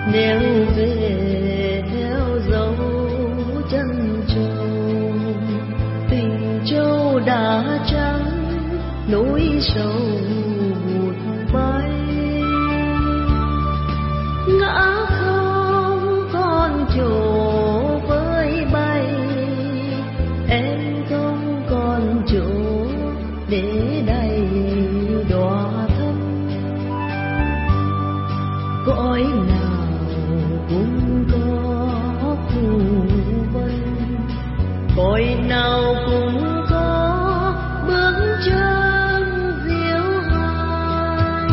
Nếu về theo dấu chân châu, tình châu đã trắng nỗi sầu vụt bay. Ngã không còn chỗ với bay, em không còn chỗ để đầy đóa thắm. Cõi nào cũng có phù vân, cõi nào cũng có bước chân diệu hài.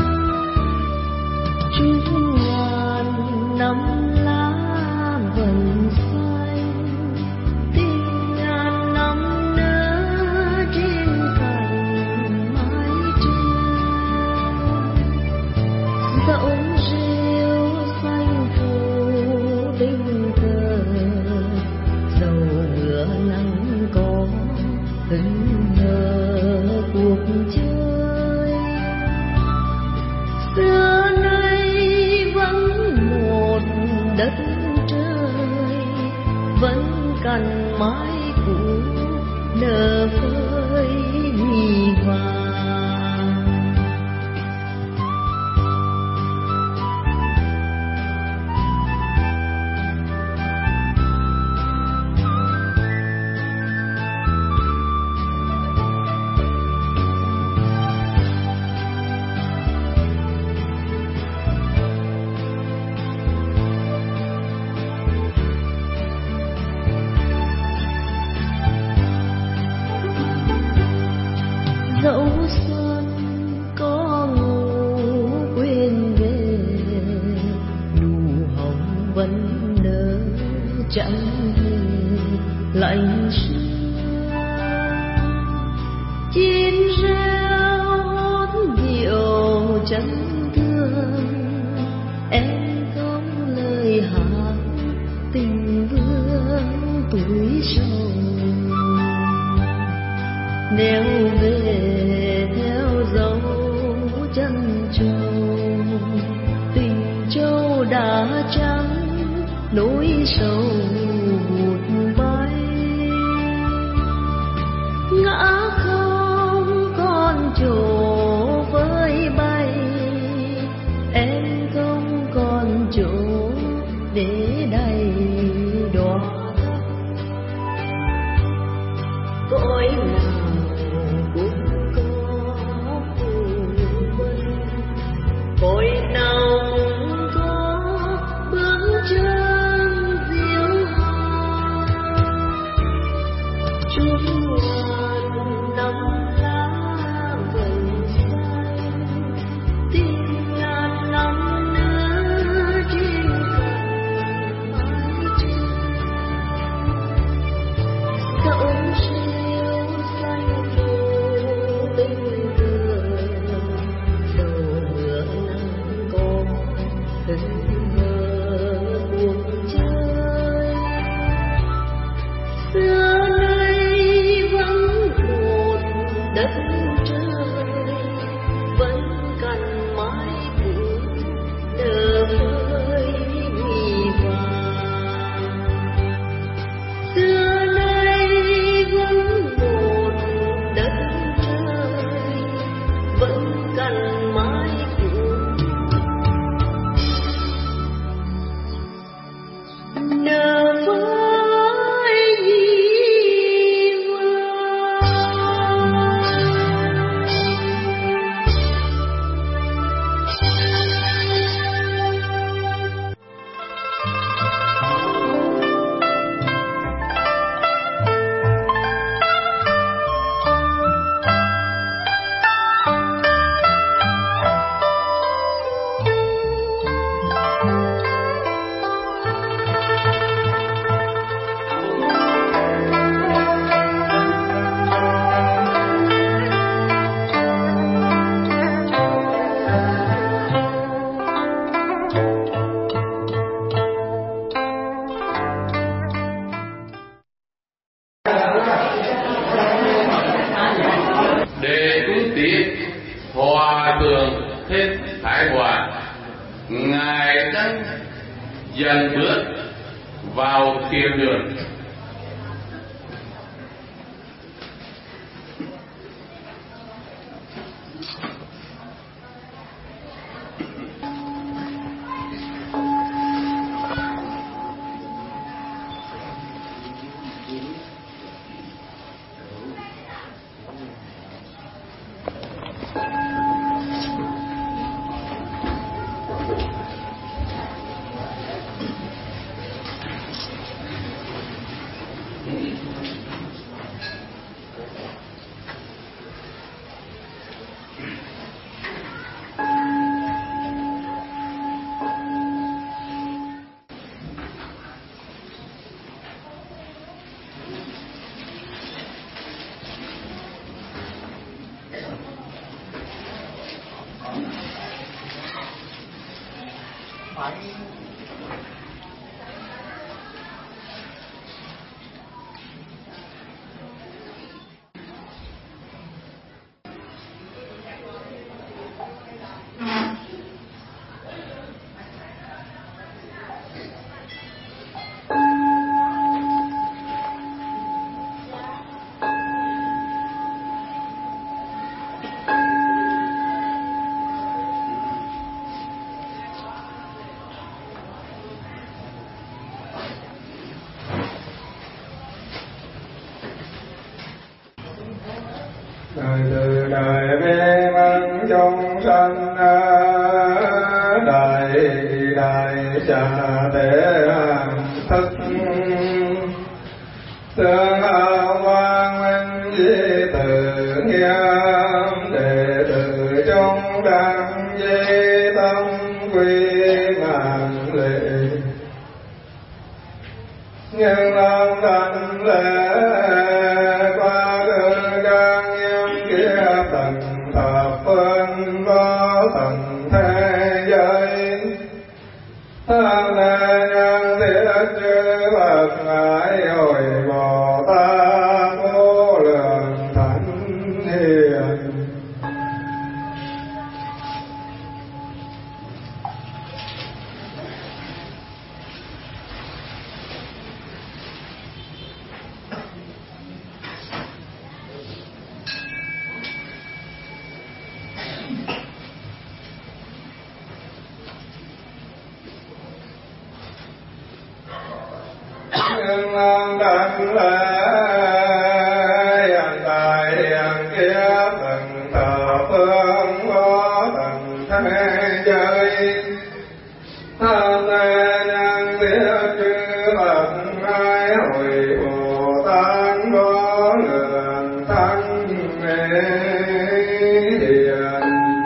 Chung ngàn năm lá vần xanh, tình ngàn năm nữa trên cành mái tre. Dẫu rêu xanh phủ đinh thờ, dầu mưa nắng có hững hờ cuộc chơi. Xưa nay vẫn một đất trời, vẫn cành mái cũ nở phơi huy hoàng. Dẫu xuân có ngủ quên về, nụ hồng vẫn nở chẳng hề lạnh sương. Chim reo hót điệu chân thương, em không lời hát tình vương tuổi sầu. Nếu về theo dấu chân châu, tình châu đã trắng nỗi sầu vụt bay. Ngã không còn chỗ với bay, em không còn chỗ để đầy đóa thắm. Cõi nào cũng có phù vân, cõi nào cũng có bước chân diệu hài. dần bước vào thiên đường. Từ đời vi mẫn chúng sanh đại đại trà tế thức tương hào quang minh di tự nghiêm đệ tử chúng đăng di tâm quy mạng lệ nhưng lòng đảnh lễ qua cơn trang nghiêm kia tận thập phương có tận thế giới thân lễ nhân thiết chư bậc ngài hội Bồ Tát vô lượng thánh hiền. Nhưng lòng đảnh lễ hiện tại hiện kiếp tận thập phương có tận thế giới thân lễ nhân thiết chư bậc ngài hội Bồ Tát vô lượng thánh hiền.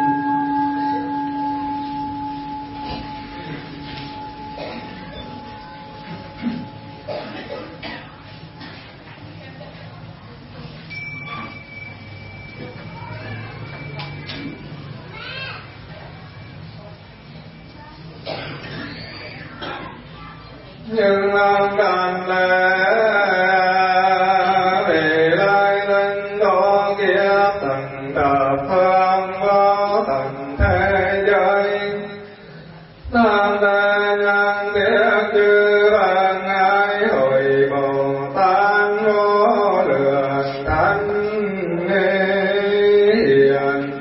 Nhưng lòng đảnh lễ về lai linh đó kiếp tận thập phương vô tận thế giới thân lễ nhân thiết chư bậc ngài hội Bồ Tát vô lượng thánh hiền.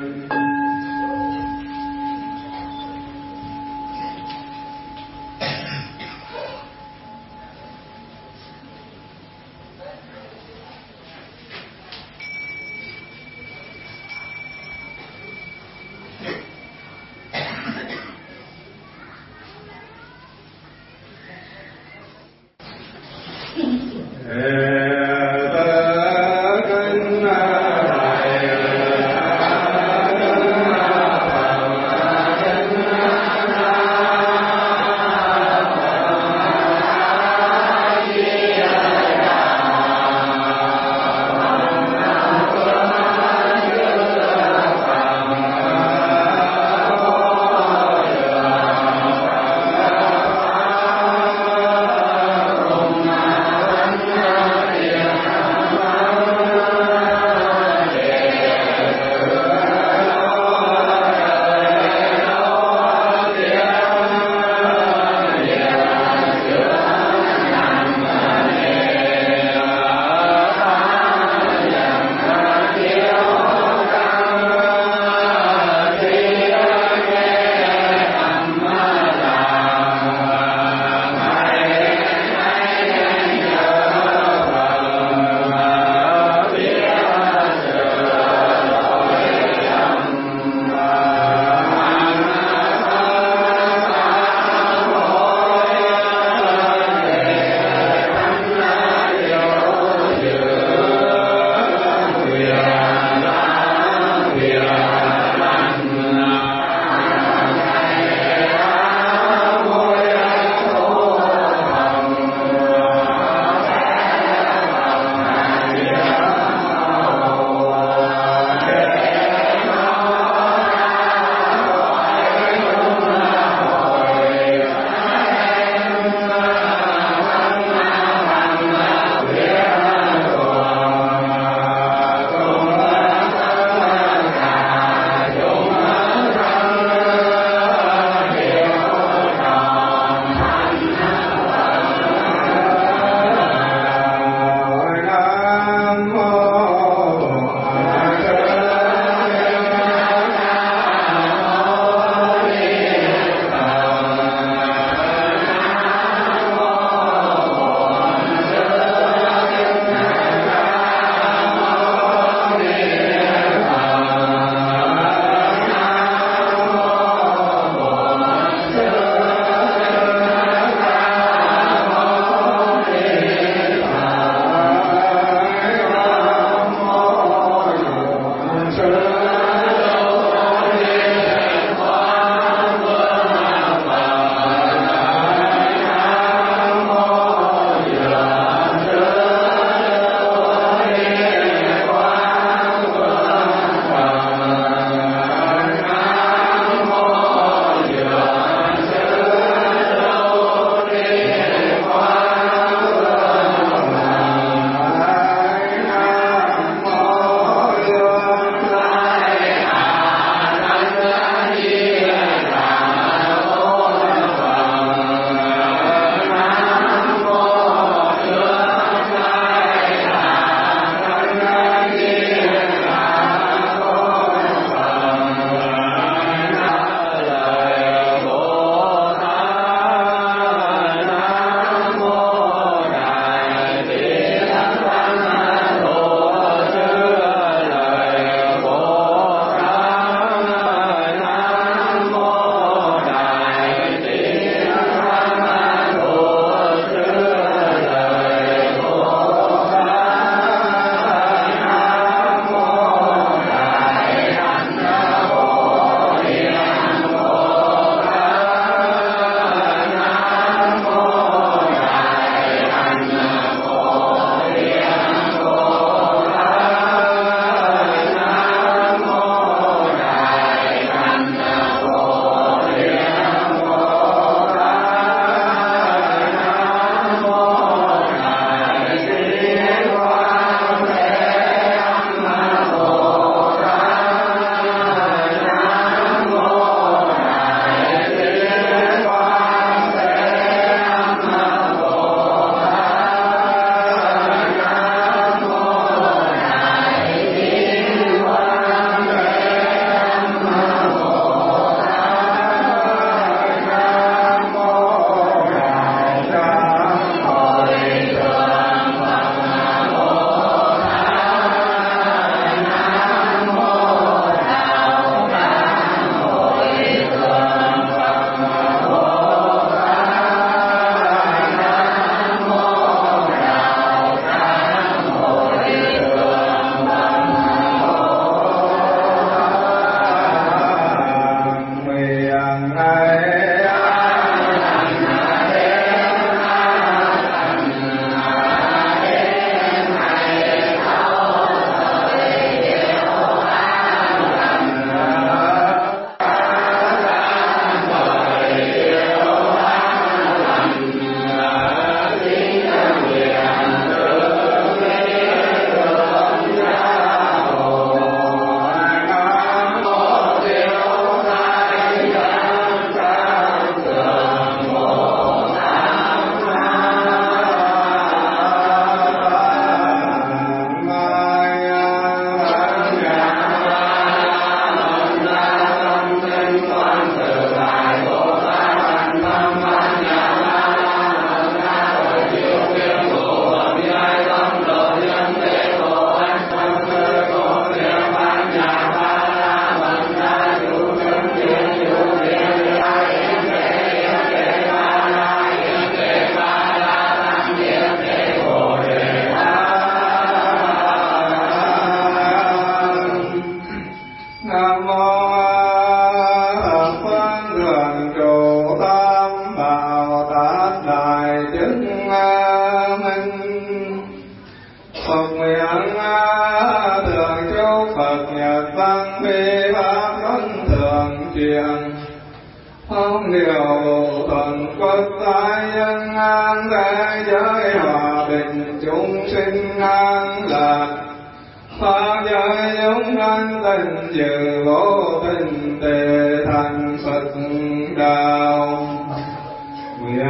dân an thế giới hòa bình chúng sinh an lạc. Pháp giới chúng sanh tình trừ vô tình tề thành Phật đạo. Nguyện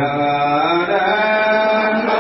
đến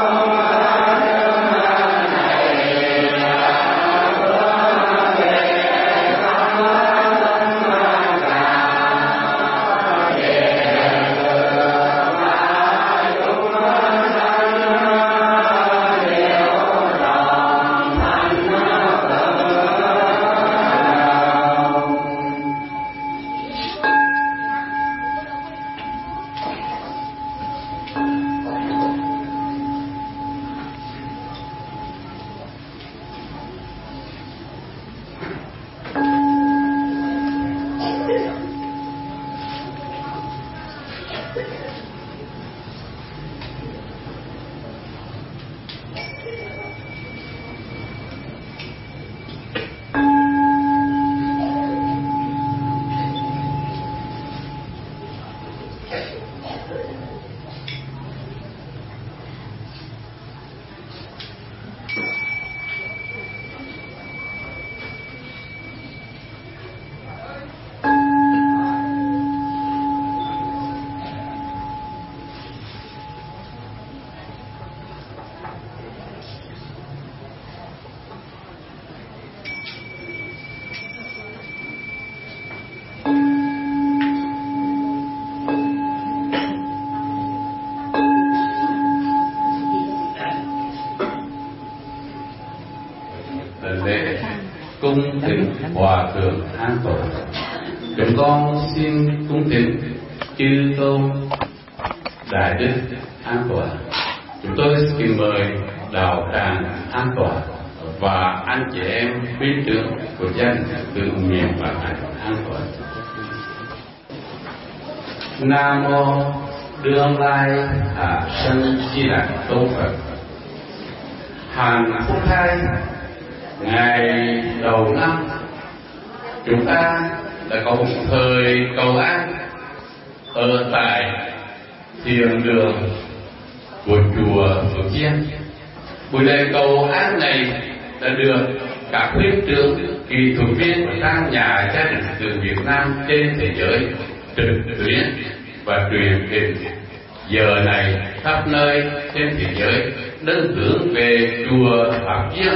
cung thỉnh hòa thượng an tọa. Chúng con xin cung thỉnh chư tôn đại đức an tọa. Chúng tôi xin mời đạo tràng an tọa và anh chị em bên trưởng của dân tự nguyện và an tọa. Nam mô Đương Lai Hạ Sân Di Đà Tôn Phật. Hàn Quốc Thái, ngày đầu năm chúng ta đã có một thời cầu an ở tại thiền đường của chùa Phước Chiên. Buổi lễ cầu an này đã được các thuyết trưởng, kỹ thuật viên của các nhà gia đình từ Việt Nam trên thế giới trực tuyến và truyền hình. Giờ này khắp nơi trên thế giới đơn hướng về chùa Pháp Chiên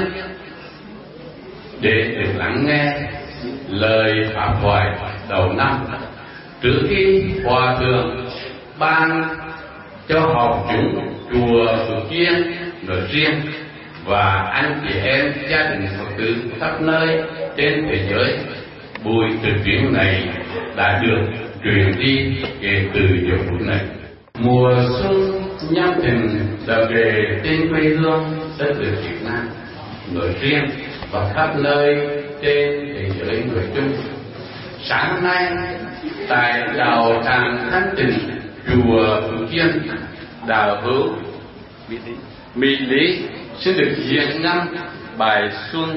để được lắng nghe lời pháp thoại đầu năm trước khi hòa thượng ban cho học chúng chùa Phước Chiên nói riêng và anh chị em gia đình Phật tử khắp nơi trên thế giới. Buổi trực tuyến này đã được truyền đi kể từ giờ phút này. Mùa xuân Nhâm Thìn đã về trên quê hương đất nước Việt Nam nói riêng và khắp nơi trên thế giới nói chung. Sáng nay tại đạo tràng Thanh Tịnh chùa Phước Chiên, đạo hữu Mỹ Lý sẽ được diễn ngâm bài xuân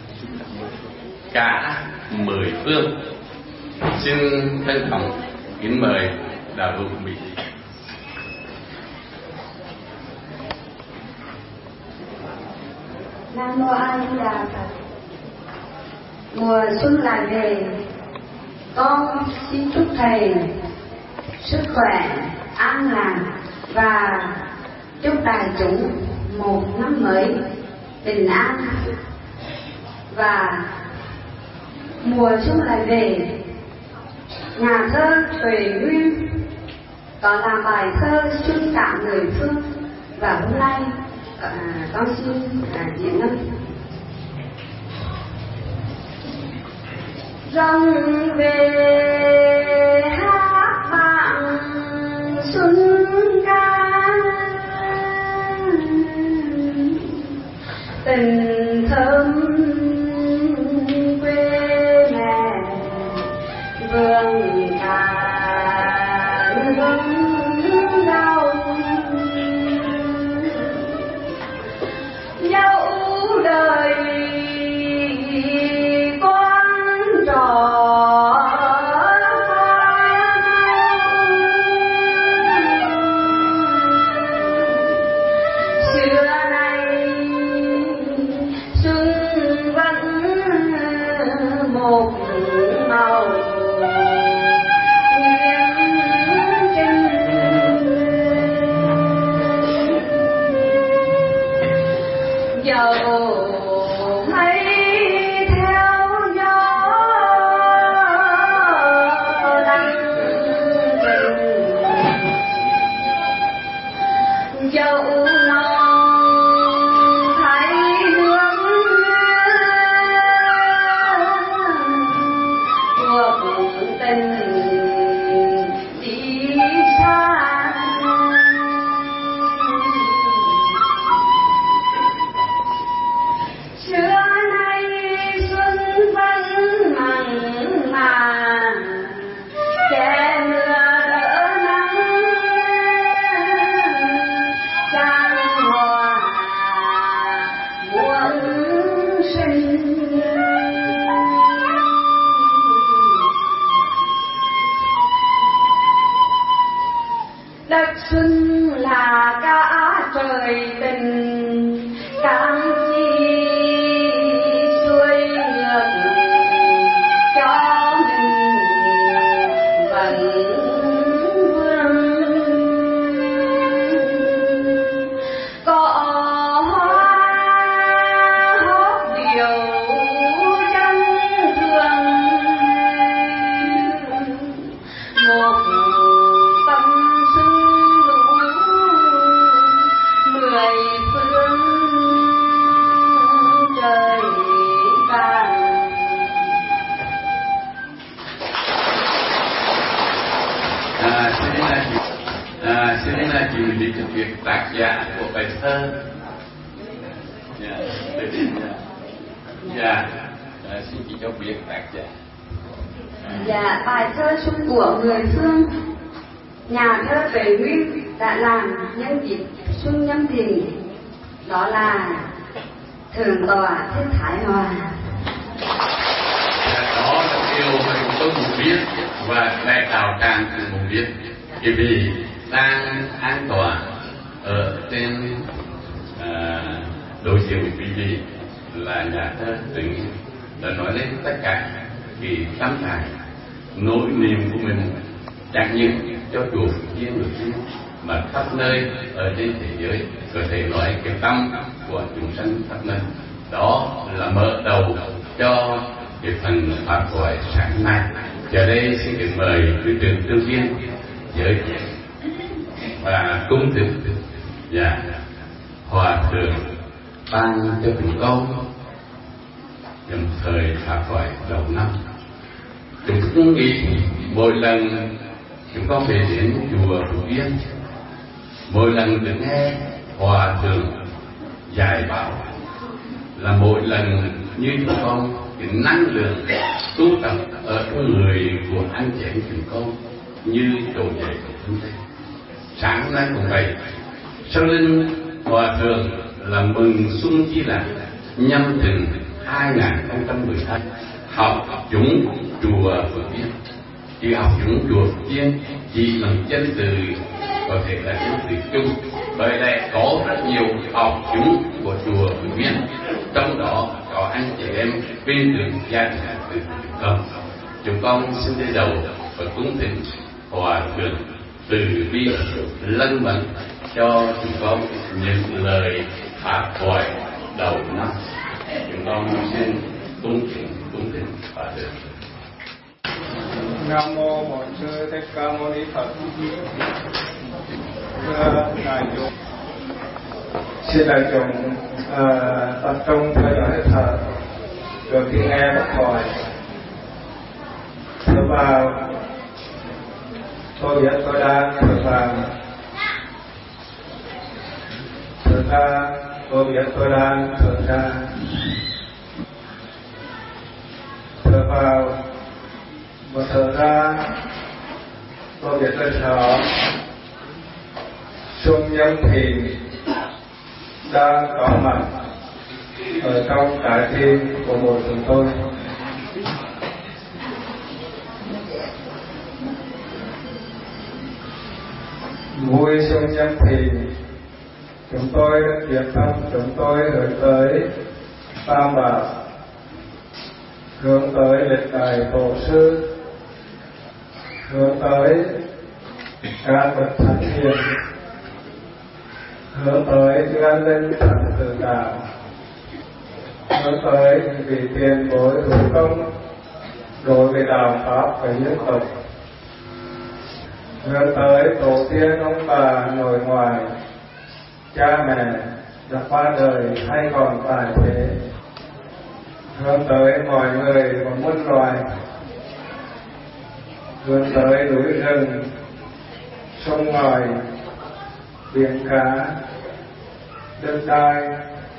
cả 10 phương. Xin trân trọng kính mời đạo hữu Mỹ Lý. Nam mô A Di Đà Phật. Mùa xuân lại về, con xin chúc thầy sức khỏe, an lạc và chúc đại chúng một năm mới bình an. Và mùa xuân lại về, nhà thơ Tuệ Nguyên có làm bài thơ xuân cả 10 phương và hôm nay con xin diễn ngâm. Dòng về hát bạn xuân ca, tình thơm quê mẹ vườn cạn vững đau. Dẫu đời con trò dầu mây theo gió lăn tình dẫu lòng thấy hướng cuộc tình đi xa. Xưa nay xuân vẫn mặn mà che mưa đỡ nắng trang hòa muôn sinh. Đất xuân là cả trời tình cam chi xuôi ngược cho mình vẫn vương. Có hoa hót điều chân thương một tâm xuân đủ mười phương trời vàng. Xin là chị đi thực hiện tác giả của bài thơ. Xin chị cho biết tác giả. Dạ, bài thơ Xuân của người Phương, nhà thơ Vệ Nguyên đã làm nhân dịp Xuân Nhâm Thìn, đó là Thượng tọa Thích Thái Hòa. Đó là điều mà chúng tôi muốn biết và đại đạo tràng cũng muốn biết. Bởi vì đang an tọa ở trên đối diện với quý vị là nhà thơ tự nhiên đã nói lên tất cả vì tâm trạng nỗi niềm của mình, chẳng những cho chùa Phước Duyên được riêng mà khắp nơi ở trên thế giới có thể nói cái tâm của chúng sanh khắp nơi. Đó là mở đầu cho cái phần pháp thoại sáng nay. Giờ đây xin được mời quý trưởng Tương Viên giới thiệu và cung thực và hòa thượng ban cho chúng con trong thời pháp thoại đầu năm. Chúng tôi nghĩ mỗi lần chúng con về đến chùa Phước Yên, mỗi lần được nghe hòa thượng dạy bảo là mỗi lần như chúng con cái năng lượng tu tập ở trong người của anh chị em chúng con như trồi dậy của thân thế. Sáng nay cũng vậy, sau linh hòa thượng là mừng xuân chi là nhâm thìn 2012 học chúng chùa Phước Yên. Chỉ học chúng chùa Phước Yên chỉ bằng chân từ có thể là chân từ chung, bởi đây có rất nhiều học chúng của chùa Phước Yên, trong đó có anh chị em bên đường gia đình từ con. Chúng con xin đi đầu và cúng thỉnh hòa thượng từ bi lân mẫn cho chúng con những lời pháp thoại đầu năm. Chúng con xin cúng thỉnh hòa thượng. Nam mô Bổn Sư Thích Ca Mâu Ni Phật. Thưa đại chúng, xin đại chúng tập trung theo dõi hơi thở rồi khi nghe pháp thoại. Thở vào, tôi biết tôi đang thở vào. Thở ra, tôi biết tôi đang thở ra. Thở vào và thở ra, tôi biết tôi thở. Xuân Nhâm Thìn đang có mặt ở trong trái tim của mỗi chúng tôi. Vui Xuân Nhâm Thìn, chúng tôi quyết tâm, chúng tôi hướng tới Tam Bảo, hướng tới lịch đại tổ sư, hướng tới các bậc thánh hiền, hướng tới an ninh thánh tự đạo, hướng tới vị tiền bối thủ công đối với đạo pháp và dân tộc, hướng tới tổ tiên ông bà nội ngoại, cha mẹ đã qua đời hay còn tại thế, hướng tới mọi người và muôn loài, hướng tới núi rừng, sông ngòi, biển cá, đất đai,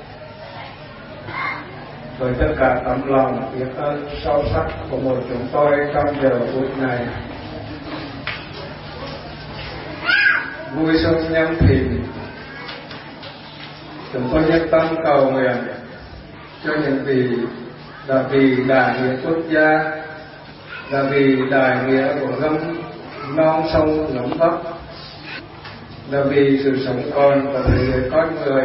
với tất cả tấm lòng biết ơn sâu sắc của một chúng tôi trong giờ phút này. Vui xuân Nhâm Thìn, chúng tôi nhất tâm cầu nguyện cho những vị là vì đại nghĩa quốc gia, là vì đại nghĩa của non sông nóng Bắc, là vì sự sống còn và thế giới con người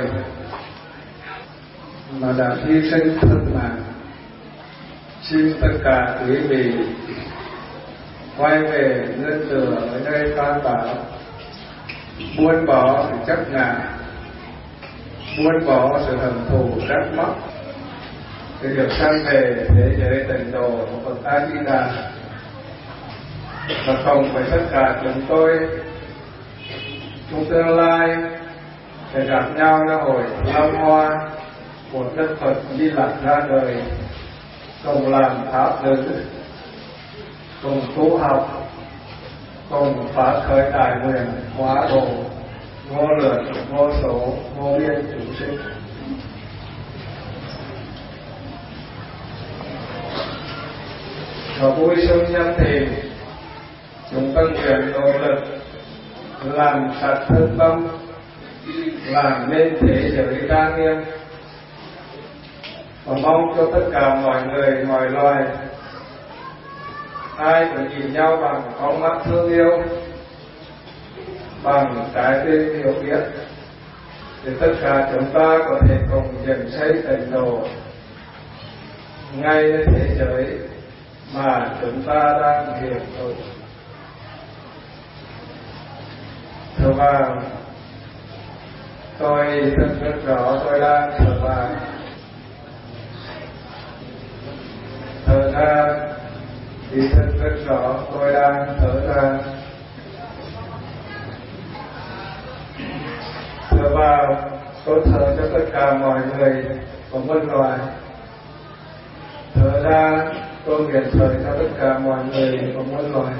mà đã hy sinh thân mạng. Xin tất cả quý vị quay về nương tựa ở nơi Tam Bảo, buông bỏ sự chấp ngã, buông bỏ sự hận thù trách móc, để được sanh về thế giới tịnh độ của Phật A Di Đà. Và cùng với tất cả chúng tôi, trong tương lai sẽ gặp nhau ở hội Long Hoa của Đức Phật Di Lặc ra đời, cùng làm pháp lực, cùng tu học, cùng phát khởi đại nguyện hóa độ vô lượng vô số vô biên chúng sinh. Và vui xuân Nhâm Thìn, chúng ta nguyện nỗ lực làm sạch thân tâm, làm nên thế giới trang nghiêm, và mong cho tất cả mọi người mọi loài ai cũng nhìn nhau bằng con mắt thương yêu, bằng trái tim hiểu biết, để tất cả chúng ta có thể cùng dựng xây tịnh độ ngayในthế giới mà chúng ta đang hiện hữu. Thưa bà, tôi thật rất rõ tôi đang thở vào, thở ra thì thật rất rõ tôi đang thở ra. Thở vào tôi thở cho tất cả mọi người và muôn loài. Thở ra tôi nguyện thở cho tất cả mọi người và muôn loài.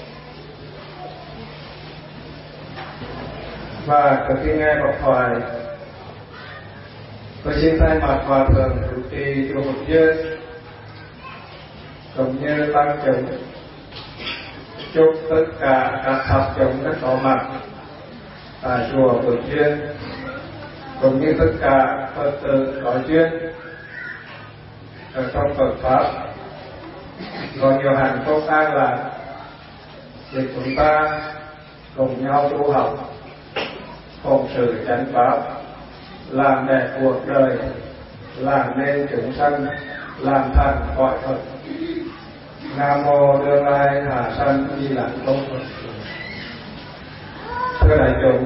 Và trước khi nghe Pháp thoại, tôi xin thay mặt Hòa Thượng chủ trì chùa Phật Duyên cũng như tăng chúng chúc tất cả các thập chúng đã có mặt tại chùa Phật Duyên, cũng như tất cả Phật tử có duyên ở trong Phật pháp có nhiều hạnh phúc an lạc, để chúng ta cùng nhau tu học, phụng sự chánh pháp, làm đẹp cuộc đời, làm nên chúng sanh, làm thành cõi Phật. Nam mô Đương Lai Hà Sanh Di Lặc Tôn Phật. Thưa đại chúng,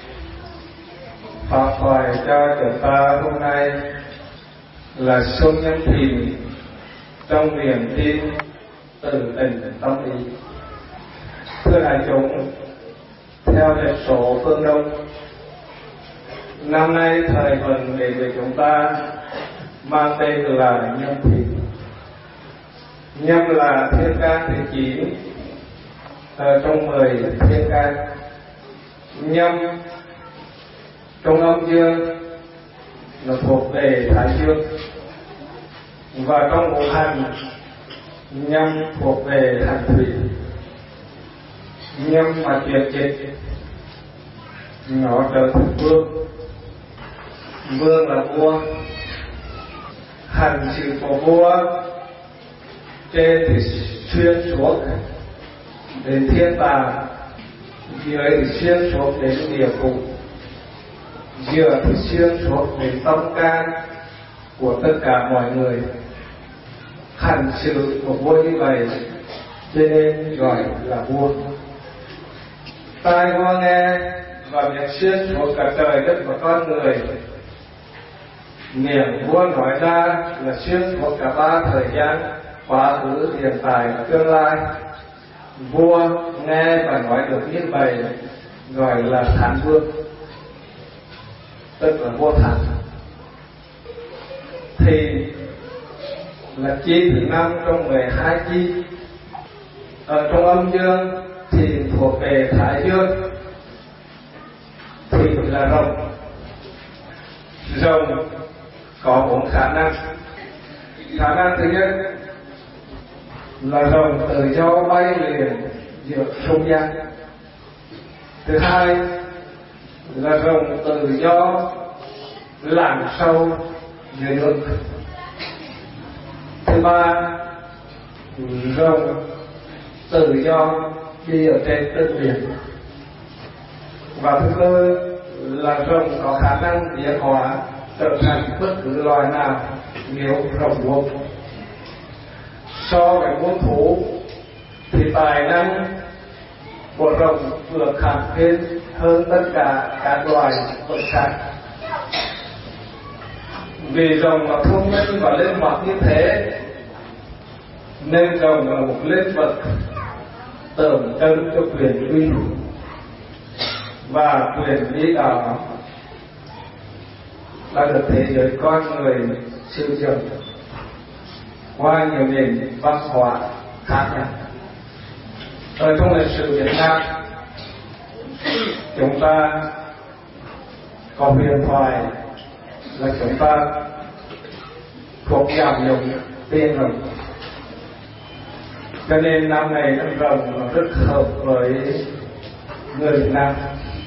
pháp thoại cho chúng ta hôm nay là xuân Nhâm Thìn trong niềm tin từ tình tâm ý. Thưa đại chúng, theo lịch số phương Đông, năm nay thời vận đến với chúng ta mang tên là Nhâm Thìn. Nhâm là thiên can thứ 9 trong 10 thiên can. Nhâm trong âm dương là thuộc về Thái Dương, và trong ngũ hành Nhâm thuộc về hành thủy. Nhâm mà chuyển dịch nó trở thành vương. Vương là vua, hành sự của vua trên thì xuyên xuống đến thiên tàng, dưới thì xuyên xuống đến địa phủ, giữa thì xuyên xuống đến tâm can của tất cả mọi người. Hành sự của vua như vậy cho nên gọi là vua. Tai vua nghe và việc xuyên xuống cả trời đất và con người Miệng vua nói ra là xuyên thuộc cả ba thời gian: quá khứ, hiện tại và tương lai. Vua nghe và nói được như vậy gọi là Thánh Vương, tức là vua Thánh. Thì là chi thứ 5 trong 12 chi. Ở trong âm dương thì thuộc về Thái Dương, thì là rồng. Rồng có 4 khả năng. Khả năng thứ nhất là rồng tự do bay liền giữa không gian. Thứ hai là rồng tự do lặn sâu dưới nước. Thứ ba, rồng tự do đi ở trên đất biển. Và thứ tư là rồng có khả năng biến hóa trở thành bất cứ loài nào nếu rồng vuông. So với muôn thú thì tài năng của rồng vượt hẳn lên hơn tất cả các loài vật khác. Vì rồng là thông minh và linh hoạt như thế nên rồng là một linh vật tượng trưng cho quyền uy và quyền bí đó đã được thế giới con người sử dụng qua nhiều nền văn hóa khác nhau. Ở trong lịch sử Việt Nam, chúng ta có huyền thoại là chúng ta thuộc dòng dòng tiên rồng, cho nên năm này năm rồng rất hợp với người Việt Nam.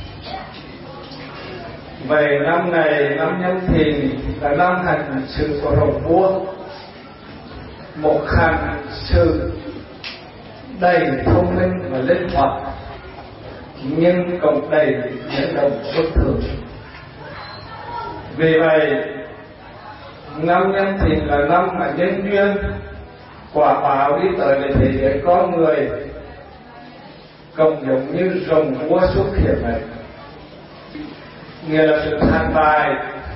Vậy năm này năm Nhâm Thìn là năm hành sự của rồng vua, một hành sự đầy thông minh và linh hoạt nhưng cũng đầy biến động bất thường. Vì vậy năm Nhâm Thìn là năm mà nhân duyên quả báo đi tới để thế giới con người cũng giống như rồng vua xuất hiện này, nghĩa là sự than tài,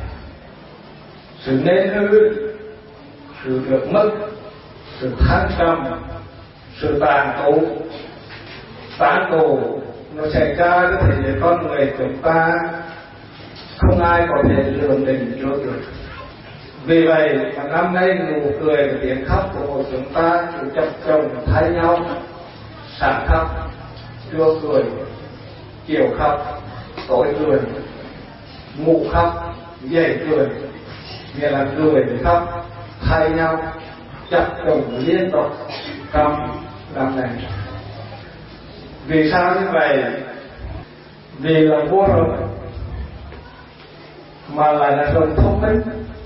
sự nên hư, sự được mất, sự thăng trầm, sự tán tụ nó xảy ra với thế giới con người chúng ta không ai có thể lường định trước được. Vì vậy mà năm nay nụ cười và tiếng khóc của chúng ta cứ chập chồng thay nhau, sáng khóc, trưa cười, chiều khóc, tối cười, ngủ khóc, dậy cười, nghĩa là cười và khóc thay nhau, chập chồng liên tục trong năm này. Vì sao như vậy? Vì là vua rồng mà lại là rồng thông minh,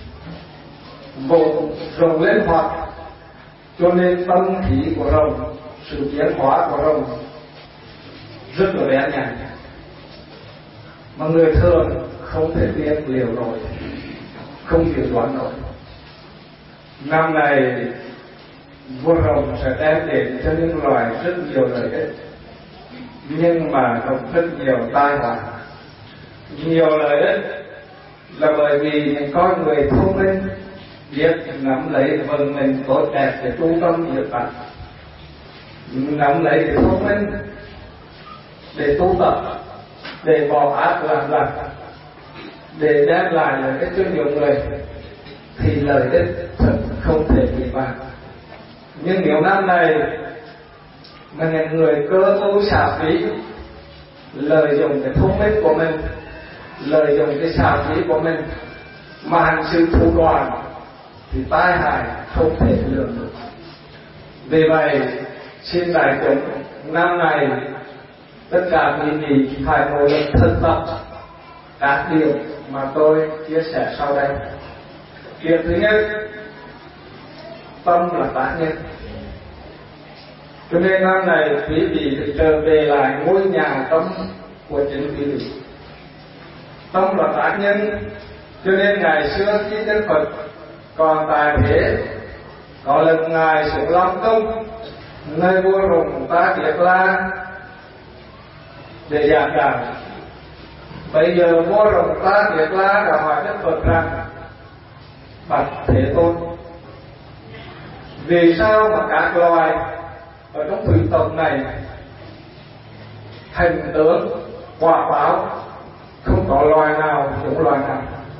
rồng linh hoạt, cho nên tâm khí của rồng, sự biến hóa của rồng rất là bé nhàng mà người thường không thể biết liệu nổi, không dự đoán nổi. Năm này vua rồng sẽ đem đến cho những loài rất nhiều lợi ích, nhưng mà cũng rất nhiều tai họa. Nhiều lợi ích là bởi vì những con người thông minh biết nắm lấy vận mệnh tốt đẹp để tu tâm nghiệp tập, nắm lấy để thông minh để tu tập, để bỏ ác làm lành, để đem lại lợi ích cho nhiều người, thì lợi ích thật không thể bị bàn. Nhưng nếu năm này mà những người cơ tu xả phí, lợi dụng cái thông minh của mình, lợi dụng cái xả phí của mình mà hành sự thủ đoạn, thì tai hại không thể lường được. Vì vậy xin đại chúng năm này tất cả quý vị phải nỗ lực thực tập các điều mà tôi chia sẻ sau đây. Việc thứ nhất, tâm là tác nhân. Cho nên năm này quý vị trở về lại ngôi nhà tâm của chính quý vị. Tâm là tác nhân, cho nên ngày xưa khi Đức Phật còn tại thế, có lần ngài xuống Long Tông nơi vua rồng Ta Kiệt La để giảng đạo. Bây giờ vua rồng Ta Kiệt La đã hỏi Đức Phật rằng: bạch Thế Tôn, vì sao mà các loài ở trong thủy tộc này hình tướng quả báo không có loài nào giống loài nào?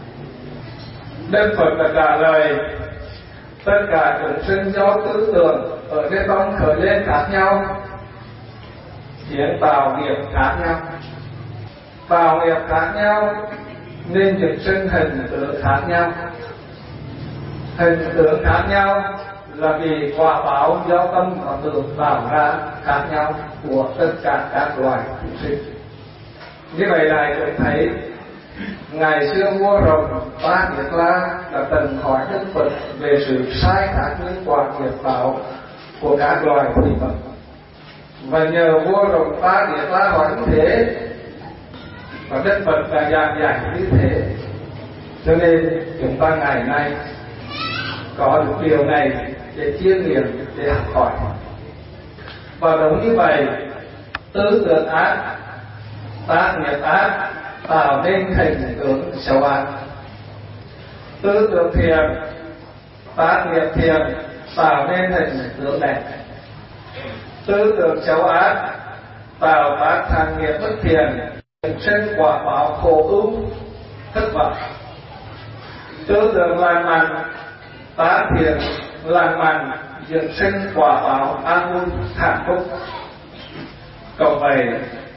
Đức Phật đã trả lời, tất cả chúng sinh do tư tưởng ở cái tâm khởi lên khác nhau, khiến tạo nghiệp khác nhau. Tạo nghiệp khác nhau nên chúng sinh hình tượng khác nhau. Hình tượng khác nhau là vì quả báo do tâm và tưởng tạo ra khác nhau của tất cả các loài chúng sinh. Như vậy này chúng thấy ngày xưa vua Rồng Ba Kiệt La đã từng hỏi Đức Phật về sự sai khác với quả nghiệp tạo của các loài thủy vật, và nhờ vua Rồng Ba Kiệt La hỏi như thế và Đức Phật đã giảng giải như thế, cho nên chúng ta ngày nay có được điều này để chiêm nghiệm, để học hỏi. Và đúng như vậy, tư tưởng ác, tác nghiệp ác tạo nên hình tượng xấu ác. Tư tưởng thiện, tác nghiệp thiện tạo nên hình tượng đẹp. Tư tưởng xấu ác tạo tác thành nghiệp bất thiện, sinh quả báo khổ ưu, thất vọng. Tư tưởng lành mạnh, tác thiện lành mạnh, dựng sinh quả báo an vui hạnh phúc. Cộng vậy,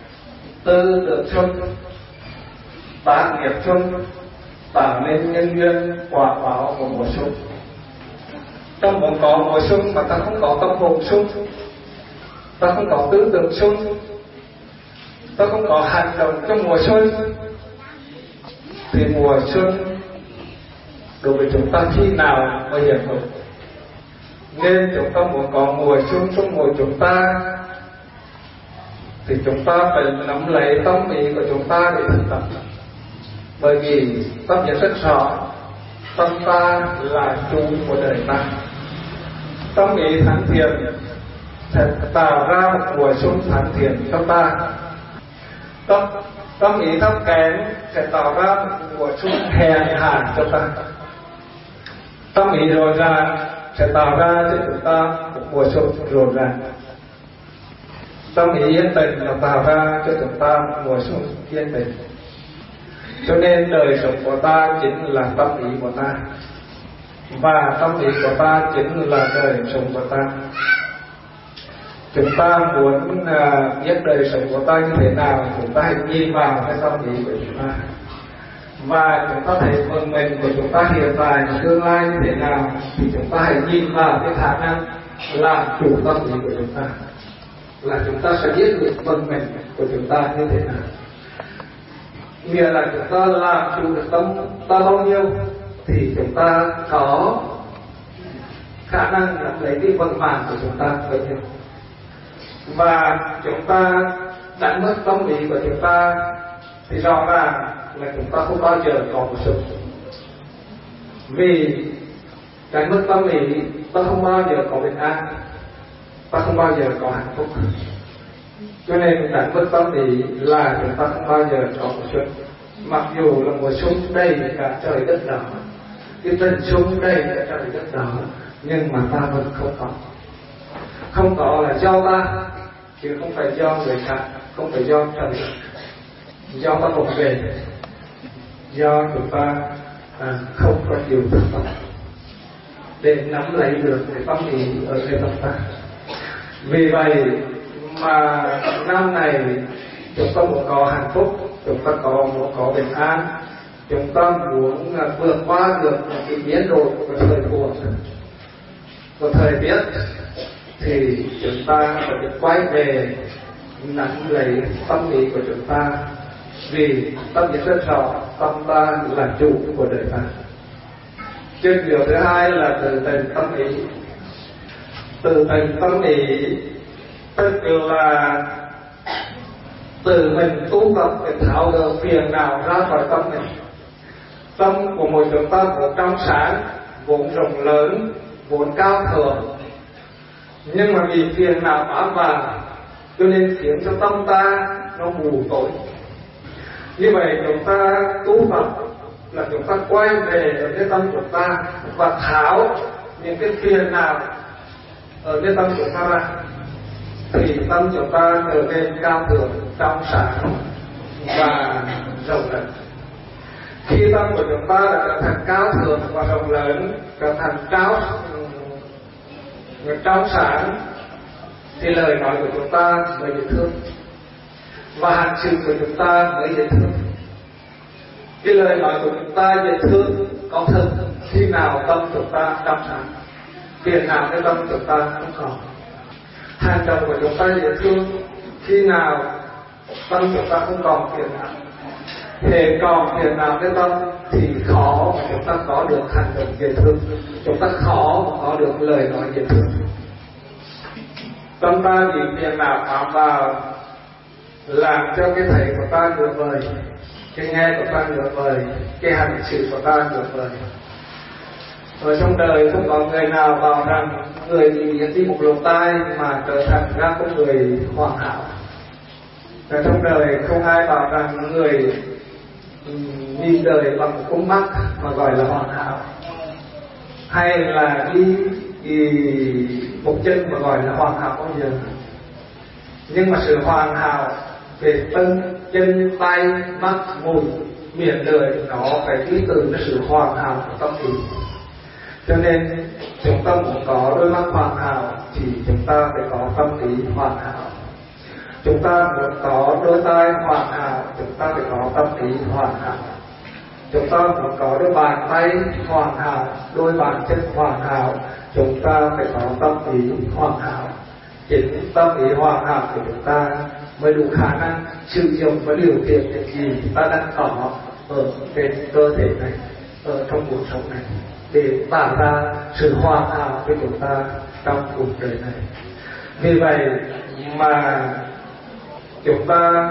tư tưởng chung, tác nghiệp chung tạo nên nhân duyên quả báo của mùa xuân. Tâm cũng có mùa xuân mà ta không có tâm hồn xuân, ta không có tư tưởng xuân, ta không có hành động trong mùa xuân, thì mùa xuân đối với chúng ta khi nào mới hiện hữu? Nên chúng ta muốn có mùa xuân trong mùa chúng ta thì chúng ta phải nắm lấy tâm ý của chúng ta để thực tập. Bởi vì tâm nhận rất rõ tâm ta là chủ của đời ta. Tâm ý thánh thiện sẽ tạo ra một mùa xuân thánh thiện cho ta. Tâm ý thấp kém sẽ tạo ra một mùa xuân hèn hạ cho ta. Tâm ý rộn ràng sẽ tạo ra cho chúng ta một mùa xuân rộn ràng. Tâm ý yên tĩnh là tạo ra cho chúng ta mùa xuân yên tĩnh. Cho nên đời sống của ta chính là tâm ý của ta, và tâm ý của ta chính là đời sống của ta. Chúng ta muốn biết đời sống của ta như thế nào, chúng ta hãy nhìn vào cái tâm ý của chúng ta, và chúng ta thấy vận mệnh của chúng ta hiện tại và tương lai như thế nào, thì chúng ta hãy nhìn vào cái khả năng làm chủ tâm ý của chúng ta, là chúng ta sẽ biết được vận mệnh của chúng ta như thế nào. Nghĩa là chúng ta làm chủ được tâm ta bao nhiêu thì chúng ta có khả năng nắm lấy cái vận mạng của chúng ta bấy nhiêu. Và chúng ta đánh mất tâm ý của chúng ta thì rõ ràng là chúng ta không bao giờ có một sự. Vì đánh mất tâm ý, ta không bao giờ có bình an, ta không bao giờ có hạnh phúc. Cho nên đánh mất tâm ý là chúng ta không bao giờ có một sự. Mặc dù là mùa xuân đầy cả trời đất đỏ, cái tình xuân đầy cả trời đất đỏ, nhưng mà ta vẫn không có. Không có là do ta, chứ không phải do người khác, không phải do trời, do ta không về, do chúng ta không có chịu thực tập để nắm lấy được cái tâm ý ở trên tâm ta. Vì vậy mà năm này chúng ta muốn có hạnh phúc, chúng ta muốn có bình an, chúng ta muốn vượt qua được cái biến đổi của thời của thời tiết, thì chúng ta phải được quay về nắm lấy tâm ý của chúng ta. Vì tâm ý rất rõ tâm ta là chủ của đời ta. Chứ điều thứ hai là tự tình tâm ý. Tự tình tâm ý tức là tự mình tu tập để tháo gỡ phiền não ra khỏi tâm mình. Tâm của mỗi chúng ta vốn trong sáng, vốn rộng lớn, vốn cao thượng, nhưng mà vì phiền não bám vào cho nên khiến cho tâm ta nó mù tối. Như vậy chúng ta tu tập là chúng ta quay về ở cái tâm chúng ta và tháo những cái phiền nào ở cái tâm chúng ta ra, thì tâm chúng ta trở nên cao thượng, trong sáng và rộng lớn. Khi tâm của chúng ta đã trở thành cao thượng và rộng lớn, trở thành trong sáng, thì lời nói của chúng ta mới dễ thương và hành xử của chúng ta mới dễ thương. Cái lời nói của chúng ta dễ thương có thật khi nào tâm chúng ta trong sáng, phiền nào cái tâm chúng ta không còn. Hành động của chúng ta dễ thương khi nào tâm chúng ta không còn phiền não. Hễ còn phiền nào cái tâm thì khó mà chúng ta có được hành động dễ thương, chúng ta khó mà có được lời nói dễ thương. Tâm ta bị phiền nào phạm vào làm cho cái thấy của ta ngược vời, cái nghe của ta ngược vời, cái hành xử của ta ngược vời. Ở trong đời không có người nào bảo rằng người bị tim mục lỗ tai mà trở thành ra con người hoàn hảo. Ở trong đời không ai bảo rằng người nhìn đời bằng một con mắt mà gọi là hoàn hảo, hay là đi một chân mà gọi là hoàn hảo bao giờ. Nhưng mà sự hoàn hảo về chân, tay, mắt, mũi, miệng, lưỡi nó phải đi từ cái sự hoàn hảo của tâm ý. Cho nên chúng ta muốn có đôi mắt hoàn hảo thì chúng ta phải có tâm ý hoàn hảo. Chúng ta muốn có đôi tai hoàn hảo, chúng ta phải có tâm ý hoàn hảo. Chúng ta muốn có đôi bàn tay hoàn hảo, đôi bàn chân hoàn hảo, chúng ta phải có tâm ý hoàn hảo. Chính tâm ý hoàn hảo của chúng ta mới đủ khả năng sử dụng và điều khiển những gì ta đang có ở trên cơ thể này, ở trong cuộc sống này, để tạo ra sự hoàn hảo với chúng ta trong cuộc đời này. Vì vậy mà chúng ta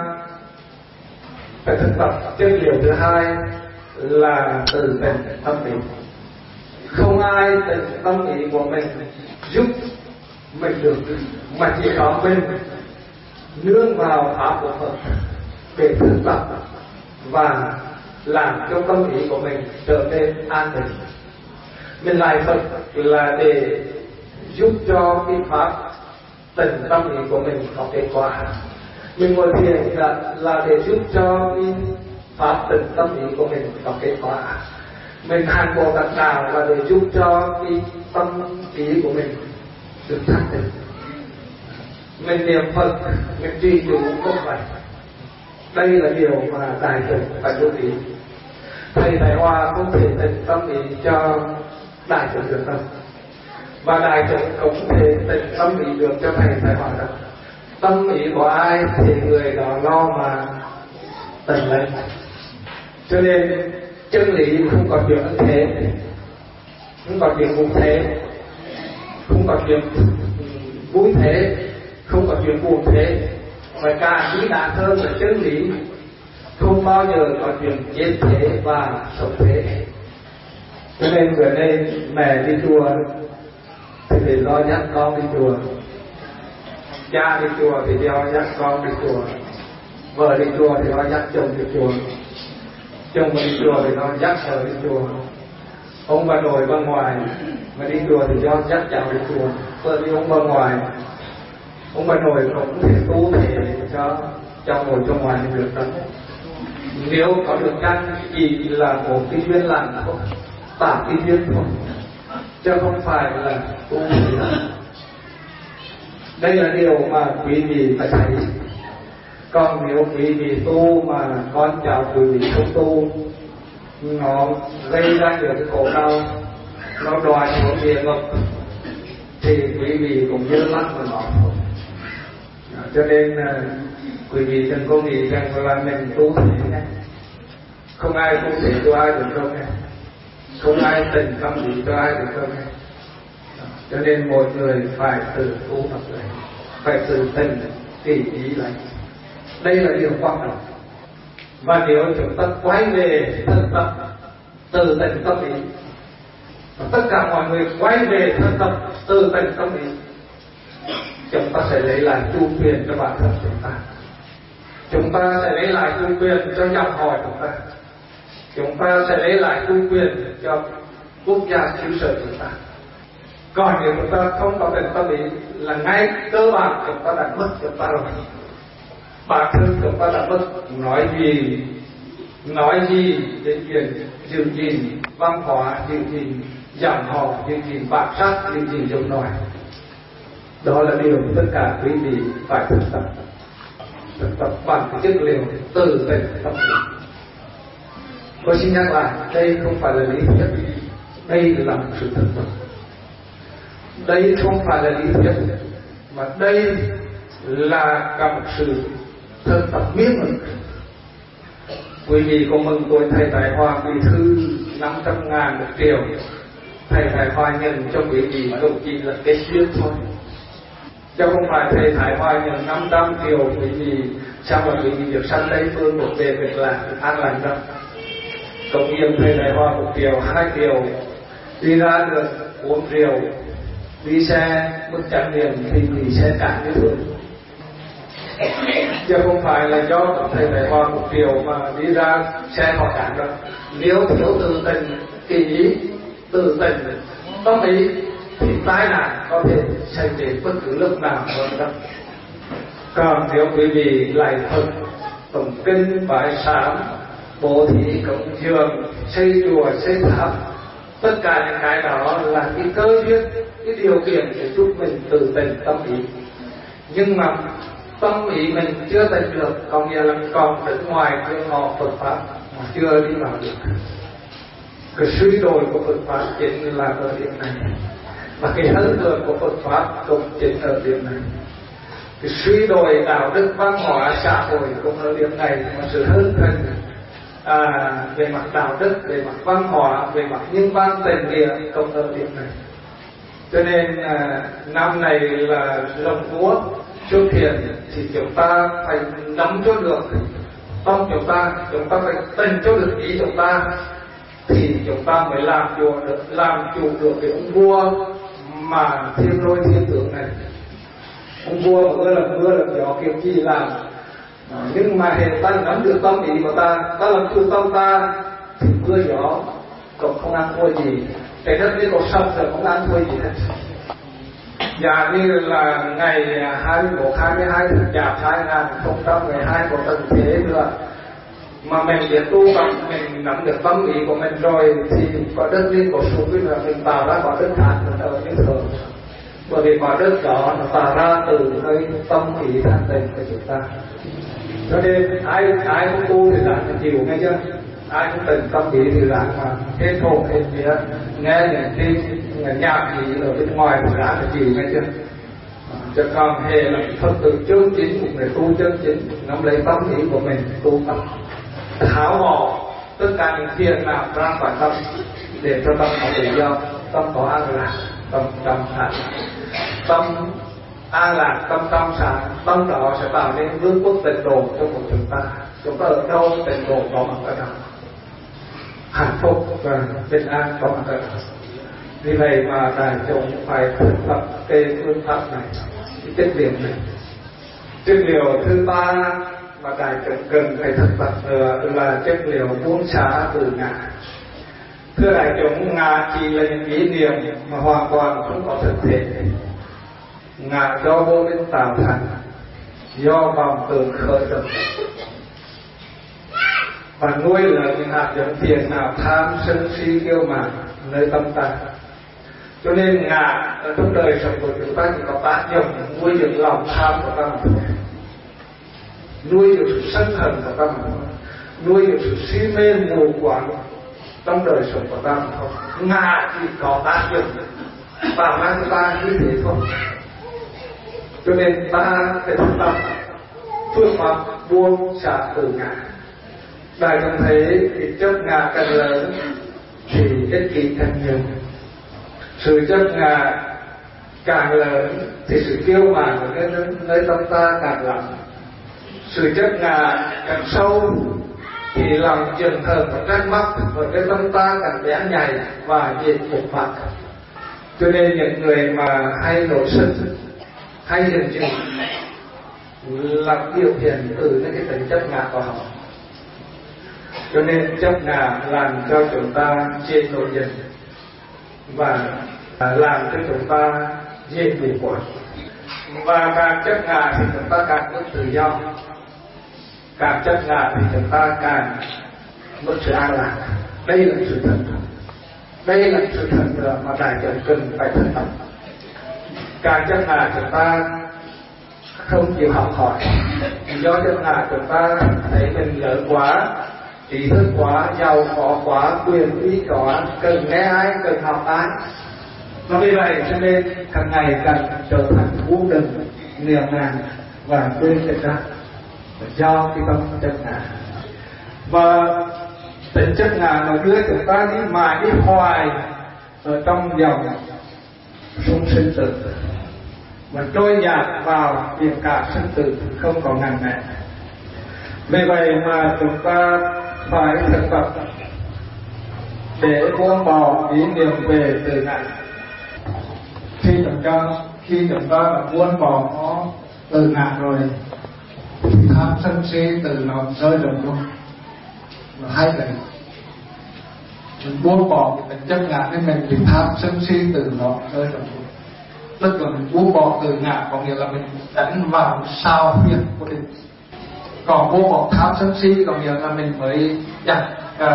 phải thực tập chân điều thứ hai là tự tỉnh tâm ý. Không ai tỉnh tâm ý của mình giúp mình được, mà chỉ có mình nương vào pháp của Phật để thực tập và làm cho tâm ý của mình trở nên an định. Mình lại Phật là để giúp cho cái pháp tỉnh tâm ý của mình có kết quả. Mình ngồi thiền là để giúp cho cái pháp tỉnh tâm ý của mình có kết quả. Mình hành Bồ Tát đạo là để giúp cho cái tâm ý của mình được thanh tịnh. Mình niệm Phật, mình trì chủ cũng vậy. Đây là điều mà đại chúng phải lưu ý. Thầy Thái Hòa không thể tịnh tâm ý cho đại chúng được đâu, và đại chúng cũng thể tịnh tâm ý được cho thầy Thái Hòa đâu. Tâm ý của ai thì người đó lo mà tịnh lấy. Cho nên chân lý không có chuyện ân thế, không có chuyện buồn thế, không có chuyện vui thế, không có chuyện buồn thế, và càng vĩ đại hơn là chân lý không bao giờ có chuyện chết thế và sống thế. Cho nên bữa nay mẹ đi chùa thì để lo dắt con đi chùa, cha đi chùa thì lo dắt con đi chùa, vợ đi chùa thì lo dắt chồng đi chùa, chồng mà đi chùa thì lo dắt vợ đi chùa, ông bà nội bên ngoài mà đi chùa thì lo dắt cháu đi chùa, vợ đi ông bà ngoài, ông bà nội cũng thể tu thể cho ngồi trong ngoài thì được đó. Nếu có được căn chỉ là một cái duyên lành thôi, tạm cái duyên thôi, chứ không phải là tu gì hết. Đây là điều mà quý vị phải thấy. Còn nếu quý vị tu mà con cháu quý vị không tu, nó gây ra nhiều cái khổ đau, nó đòi xuống địa ngục, thì quý vị cũng dơ lắm mà nó thôi. Cho nên quý vị đừng có nghĩ rằng là mình tu thể nhé. Không ai tu thể cho ai được đâu nghe, không ai tình tâm ý cho ai được đâu nghe. Cho nên mọi người phải tự tu tập lại, phải tự tình tỉ ý lại. Đây là điều quan trọng. Và nếu chúng ta quay về thân tập tự tình tâm ý, tất cả mọi người quay về thân tập tự tình tâm ý, chúng ta sẽ lấy lại chủ quyền cho bản thân chúng ta. Chúng ta sẽ lấy lại chủ quyền cho dòng họ chúng ta. chúng ta sẽ lấy lại chủ quyền cho quốc gia xứ sở chúng ta. Còn nếu chúng ta không có tình tâm ý là ngay cơ bản chúng ta đã mất chúng ta rồi. Bản thân chúng ta đã mất. Nói gì đến chuyện giữ gìn văn hóa, giữ gìn dòng họ, giữ gìn bản sắc, giữ gìn giọng nói. Đó là điều tất cả quý vị phải thực tập bằng cái chất liệu từ tình tâm ý. Tôi xin nhắc lại, đây không phải là lý thuyết, đây là một sự thực tập. Đây không phải là lý thuyết, mà đây là cả một sự thực tập miết mực. Quý vị có mừng tôi thầy Tài Hoa Bí thư 500.000 1 triệu. Thầy Tài Hoa nhận cho quý vị mà đồng chí là cái duyên thôi. Chứ không phải thầy Tài Hoa nhận 500 triệu quý vị sao mà quý vị được sanh đây phương một về việc là an lành đâu. Cộng nghiệp thầy Tài Hoa 1 triệu, 2 triệu, đi ra được 4 triệu, đi xe mức trải nghiệm thì bị xe cản cái thường. Chứ không phải là do thầy Tài Hoa 1 triệu mà đi ra xe họ cản đâu. Nếu thiếu tự tình, kỳ ý, tự tình, tâm ý thì tai nạn có thể xảy đến bất cứ lúc nào hơn đó. Còn nếu quý vị lại thực tụng kinh bái sám, bố thí cúng dường, xây chùa xây tháp, tất cả những cái đó là cái cơ duyên, cái điều kiện để giúp mình tự tình tâm ý. Nhưng mà tâm ý mình chưa tỉnh được, có nghĩa là còn đứng ngoài cửa ngõ Phật pháp mà chưa đi vào được. Cái suy đồi của Phật pháp chính là ở điểm này, và cái hân thượng của Phật pháp cũng chính ở điểm này. Cái suy đồi đạo đức văn hóa xã hội cũng ở điểm này, mà sự hân thịnh về mặt đạo đức, về mặt văn hóa, về mặt nhân văn tình nghĩa cũng ở điểm này. Cho nên năm này là rồng Chúa xuất hiện thì chúng ta phải nắm cho được tâm chúng ta phải tình cho được ý chúng ta, thì chúng ta mới làm chủ được cái ông vua mà thiên lôi thiên tướng này. Ông vua mà mưa làm gió kiểu gì làm, nhưng mà hiện ta nắm được tâm ý của ta làm chủ tâm ta thì mưa gió cũng không ăn thua gì, cái đất này có sông rồi không ăn thua gì hết. Dạ như là ngày 21, 22 tháng Chạp 2012 có tận thế nữa, mà mình biết tu bằng mình nắm được tâm ý của mình rồi thì có đất liên có số cái là mình tạo ra có đất khác mình ở như thường. Bởi vì có đất đó nó tạo ra từ nơi tâm ý thanh tịnh của chúng ta. Cho nên ai cũng tu thì ráng chịu nghe chưa? Ai cũng tình tâm ý thì ráng mà hết hồn hết vía, nghe những tin nhạc gì ở bên ngoài thì ráng chịu nghe chưa? Chứ còn hề là Phật tử chân chính, một người tu chân chính, nắm lấy tâm ý của mình tu tập, tháo bỏ tất cả những phiền não ra khỏi tâm để cho tâm có tự do, tâm có an lạc, tâm trong sáng, tâm an lạc, tâm trong sáng, tâm đó sẽ tạo nên vương quốc tịnh độ cho của chúng ta. Chúng ta ở đâu tịnh độ có mặt ở đó, hạnh phúc và bình an có mặt ở đó. Vì vậy mà đại chúng phải thực tập cái phương pháp này, cái chất liệu này. Chất liệu thứ ba mà đại chúng cần phải thực tập nữa là chất liệu buông xả từ ngã. Thưa đại chúng, ngã chỉ là những ý niệm mà hoàn toàn không có thực thể. Ngã do vô minh tạo thành, do vọng tưởng khởi động và nuôi lớn những hạt giống phiền não tham sân si kiêu mạn nơi tâm ta. Cho nên ngã ở trong đời sống của chúng ta chỉ có tác dụng nuôi dưỡng lòng tham của ta mà thôi, nuôi dưỡng sự sân hận của ta mà thôi, nuôi dưỡng sự si mê mù quáng trong đời sống của ta mà thôi. Ngã chỉ có tác dụng tạo ra cho ta như thế thôi. Cho nên ta phải thực tập phương pháp buông xả từ ngã. Đại chúng thấy cái chấp ngã càng lớn thì ích kỷ càng nhiều. Sự chấp ngã càng lớn thì sự kiêu mạn của nơi tâm ta càng lắm. Sự chấp ngã càng sâu thì lòng chừng hờn và trách móc và cái tâm ta càng bé nhảy và dễ bộc phát. Cho nên những người mà hay nổi sân, hay dừng chừng là biểu hiện từ những cái tính chấp ngã của họ. Cho nên chấp ngã làm cho chúng ta dễ nổi giận và làm cho chúng ta dễ mù quáng. Và càng chấp ngã thì chúng ta càng mất tự do, càng chấp ngã thì chúng ta càng mất sự an lạc. Đây là sự thật, đây là sự thật mà đại chúng cần phải thực tập. Càng chấp ngã chúng ta không chịu học hỏi, do chấp ngã chúng ta thấy mình lớn quá, trí thức quá, giàu có quá, quyền uy quá, cần nghe ai, cần học ai. Và vì vậy cho nên càng ngày càng trở thành vô đừng, nghèo nàn và quên tự ra do cái tâm chấp ngã. Và tính chấp ngã nó đưa chúng ta đi mãi đi hoài ở trong dòng sung sinh tử và trôi dạt vào biển cả sinh tử không có ngăn ngại. Vì vậy mà chúng ta phải thực tập để buông bỏ ý niệm về tự ngã. Khi chúng ta đã buông bỏ nó tự ngã rồi thì tham sân si từ nó rơi đồng luôn. Nó hay đấy, mình buông bỏ thì mình chấp ngã với mình thì tham sân si từ nó rơi đồng luôn. Tức là mình buông bỏ tự ngã có nghĩa là mình đánh vào sao huyệt của mình. Còn buông bỏ tham sân si có nghĩa là mình mới chặt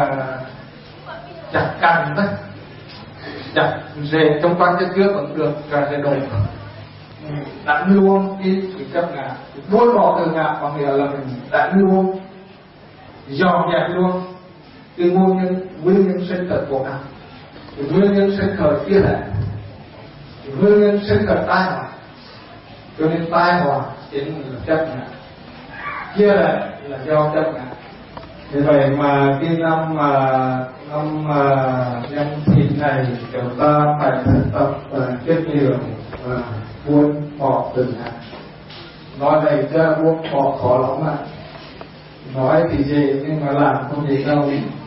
cành đấy, chặt rễ trong quanh cái trước vẫn được rễ đổ, đánh luôn cái chấp ngã. Buông bỏ tự ngã có nghĩa là mình đánh luôn, dọn dẹp luôn cái nguyên nhân sinh khởi khổ não, nguyên nhân sinh khởi kia là nguyên nhân sinh khởi tai họa. Cho nên tai họa chính là chấp ngã, kia là do chấp ngã. Vì vậy mà cái năm nhâm thìn này chúng ta phải thực tập rất nhiều buông bỏ tự ngã. Nói này chứ buông bỏ khó lắm ạ. Nói thì dễ nhưng mà làm không dễ đâu.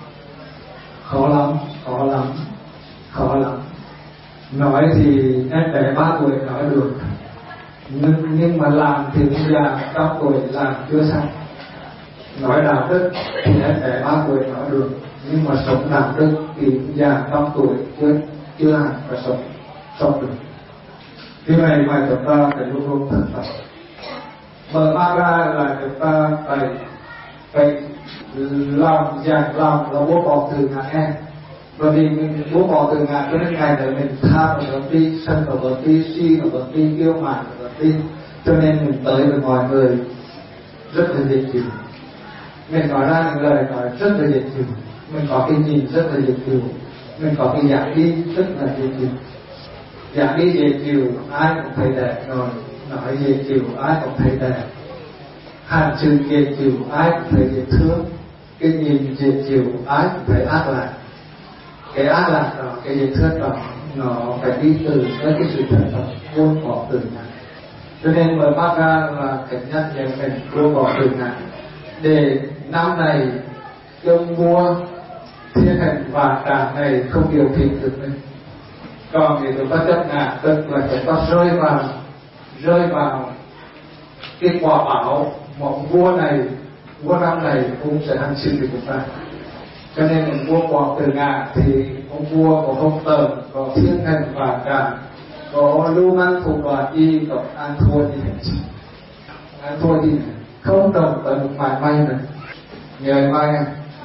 Khó lắm. Nói thì em bé 3 tuổi nói được, nhưng mà làm thì già 5 tuổi làm chưa xong. Nói đạo đức thì em bé 3 tuổi nói được, nhưng mà sống đạo đức thì già 5 tuổi chưa hẳn phải sống được. Vì vậy mà chúng ta phải luôn luôn thực tập. Mở mang ra là chúng ta phải làm là buông bỏ tự ngã nghe. Bởi vì mình buông bỏ tự ngã cho nên ngày này mình tham ở vật ti, sân ở vật ti, si ở vật ti, kiêu mạn ở vật ti, cho nên mình tới với mọi người rất là dễ chịu. Mình nói ra những lời nói rất là dễ chịu, mình có cái nhìn rất là dễ chịu, mình có cái dạng đi rất là dễ chịu. Dạng đi dễ chịu ai cũng thấy đẹp rồi, nói dễ chịu ai cũng thấy đẹp, hành sự dễ chịu ai cũng thấy dễ thương, cái nhìn dễ chịu ai cũng thấy ác lạc. Cái ác lạc đó, cái dễ thương đó nó phải đi từ với cái sự thật đó, buông bỏ tự ngã. Cho nên mở mắt ra là cái nhân để mình buông bỏ tự ngã, để năm này cơm mua thiên hành và đảng này không điều khiển được mình. Còn thì chúng ta chấp ngã tức là chúng ta rơi vào cái quả báo mà vua năm này cũng sẽ hành xử với chúng ta. Cho nên mình buông bỏ tự ngã thì ông vua có không tờn, có thiên hành và đảng, có lưu manh thủ đoạn gì, có ăn thua gì không đồng tới một mãi may này. Nhờ may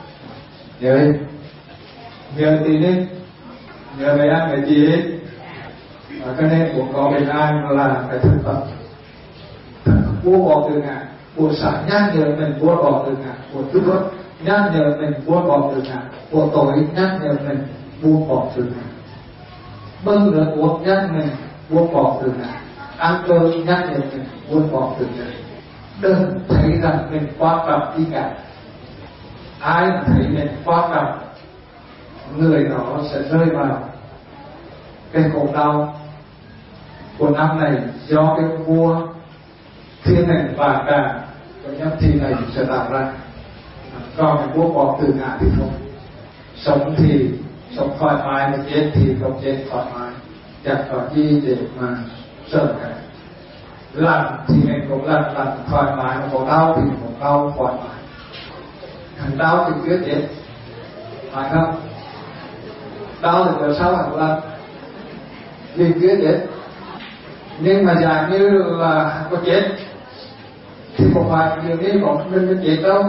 nhờ tí đi, nhờ mấy ăn cái gì hết. Cho nên cũng có bình an là phải thực tập buông bỏ tự ngã. Của xã nhắc nhở mình buông bỏ tự ngã, của đức phật nhắc nhở mình buông bỏ tự ngã, của tội nhắc nhở mình buông bỏ tự ngã, bưng rửa uống nhắc mình buông bỏ tự ngã, ăn cơm nhắc nhở mình buông bỏ tự ngã. Đừng thấy rằng mình quan trọng đi cả. Ai thấy mình quan trọng, người đó sẽ rơi vào cái khổ đau của năm này do cái vua thiên hành và đảng của nhâm thi này sẽ tạo ra. Còn cái vua bỏ tự ngã thì không. Sống thì sống thoải mái, mà chết thì không chết thoải mái, chẳng có gì để mà sợ cả. Làm thì mình cũng làm thoải mái, mà có đau thì cũng đau thoải mái. thằng đau thì phía chết, phải không? Đau thì ở sau hẳn là vì phía chết, nhưng mà giả như là có chết thì không phải điềuนี้ของmình chết đâu.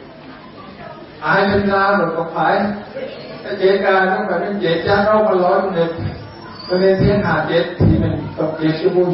Ai sinh ra rồi không phải cái chết ca không phải mình chết cha đâu mà nói mình, cho nên thiên hạ chết thì mình tập chết cho vui,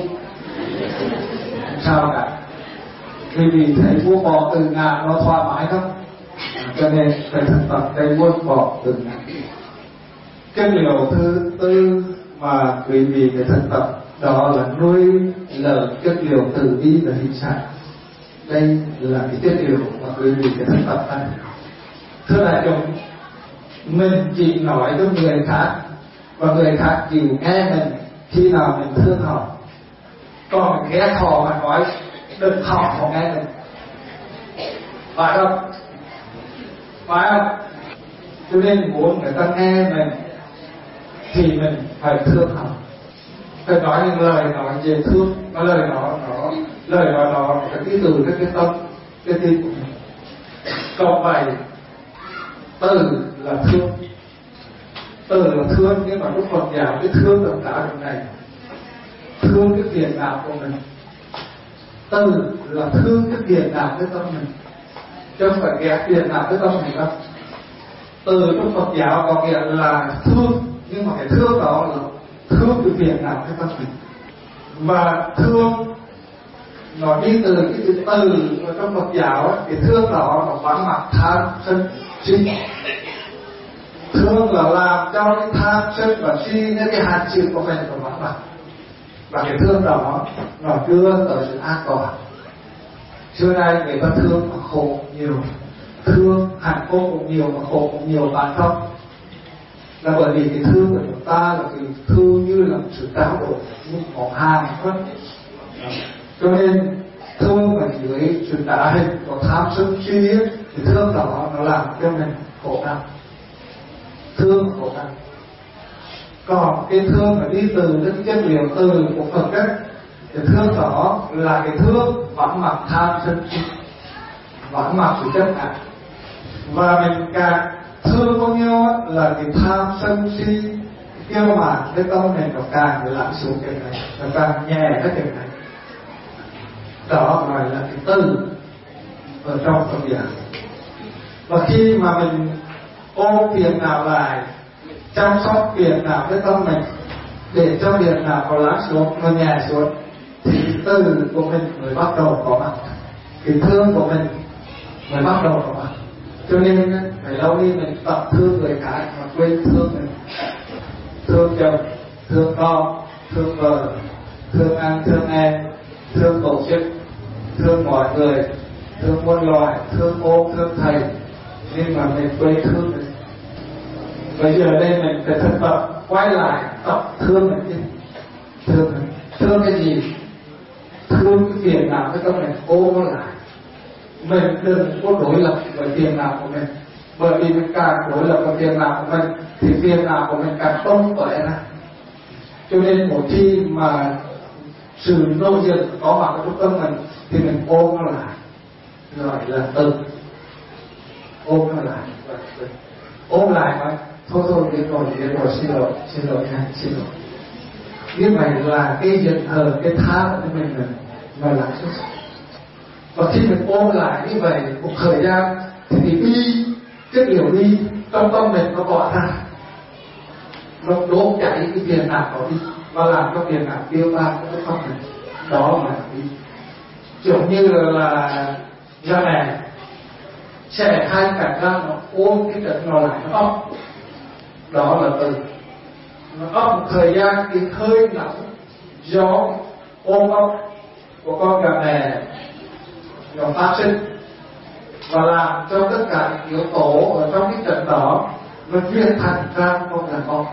sao cả. Vì thầy vua bỏ từ ngã nó thoải mái không, cho nên phải thực tập thầy vua bỏ từ ngã. Cái điều thứ tư mà quý vị phải thực tập đó là nuôi lợi chất liệu từ bi và hình sản. Đây là cái chất liệu mà quý vị phải thực tập này. Thưa đại chúng, mình chỉ nói với người khác và người khác chịu nghe mình khi nào mình thương họ. Còn mình ghét họ mà nói đừng họ không nghe mình, phải không? Phải không? Cho nên muốn người ta nghe mình thì mình phải thương họ, phải nói những lời nói dễ thương, nói lời nói nó phải đi từ cái tâm, cái tim của mình. Còn vậy từ là thương, nhưng mà lúc Phật giáo cái thương tất cả điều này, thương cái phiền não của mình. Từ là thương cái phiền não cái tâm mình, chứ không phải ghét phiền não cái tâm mình đâu. Từ trong Phật giáo có nghĩa là thương, nhưng mà cái thương đó là thương cái phiền não cái tâm mình. Và thương nó đi từ cái từ ở trong Phật giáo ấy, cái thương đó nó vắng mặt tham sân si. Thương là làm cho cái tham sân và si những cái hạt chịu của mình nó vắng mặt. Và cái thương đó nó đưa tới sự an toàn. Xưa nay người ta thương mà khổ nhiều, thương hạnh phúc cũng nhiều mà khổ cũng nhiều, bạn không? Là bởi vì cái thương của chúng ta là cái thương như là một sự trao đổi, một món hàng không? Cho nên thương ở dưới sự tả hình của tham sân si thì thương đó nó làm cho mình khổ đau, thương khổ đau. Còn cái thương mà đi từ đến chất liệu từ của Phật ấy, cái thương đó là cái thương vắng mặt tham sân si, vắng mặt sự chấp ngã. Và mình càng thương bao nhiêu là cái tham sân si kêu mà cái tâm mình nó càng phải lắng xuống cái này, nó càng nhẹ cái điều này. Đó gọi là cái từ ở trong Phật giáo. Và khi mà mình ôm phiền não lại, chăm sóc phiền não cái tâm mình để cho phiền não nó lắng xuống, nó nhẹ xuống, thì từ của mình mới bắt đầu có mặt, cái thương của mình mới bắt đầu có mặt. Cho nên phải lâu đi mình tập thương người khác mà quên thương mình. Thương chồng, thương con, thương vợ, thương anh, thương em, thương tổ chức, thương mọi người, thương muôn loài, thương ô, thương thầy. Nhưng mà mình quên thương mình. Bây giờ đây mình phải thực tập quay lại tập thương mình chứ. Thương mình. Thương cái gì? Thương cái phiền não cái tâm mình ôm nó lại. Mình đừng có đối lập với phiền não của mình. Bởi vì mình càng đối lập với phiền não của mình thì phiền não của mình càng đông tỏa ra. Cho nên một khi mà sự nô dần có mặt ở trong tâm mình thì mình ôm nó lại, gọi là từ. Ôm nó lại, ôm lại mà thôi biết rồi xin lỗi nha, xin lỗi. Như vậy là cái giận hờn, cái tham của mình nó lại xuất. Và khi mình ôm lại như vậy một thời gian thì đi cái điều đi trong tâm mình nó bỏ ra, nó đốt cháy cái phiền não đó đi và làm cho phiền não tiêu tan cái tâm mình. Đó là đi giống như là ra mẹ sẽ hai cạnh ra nó ôm cái trận nó lại nó ấp. Đó là từ nó ấp một thời gian thì hơi nóng gió ôm ấp của con gà mẹ nó phát sinh và làm cho tất cả những yếu tố ở trong cái trận đó nó chuyển thành ra con gà con.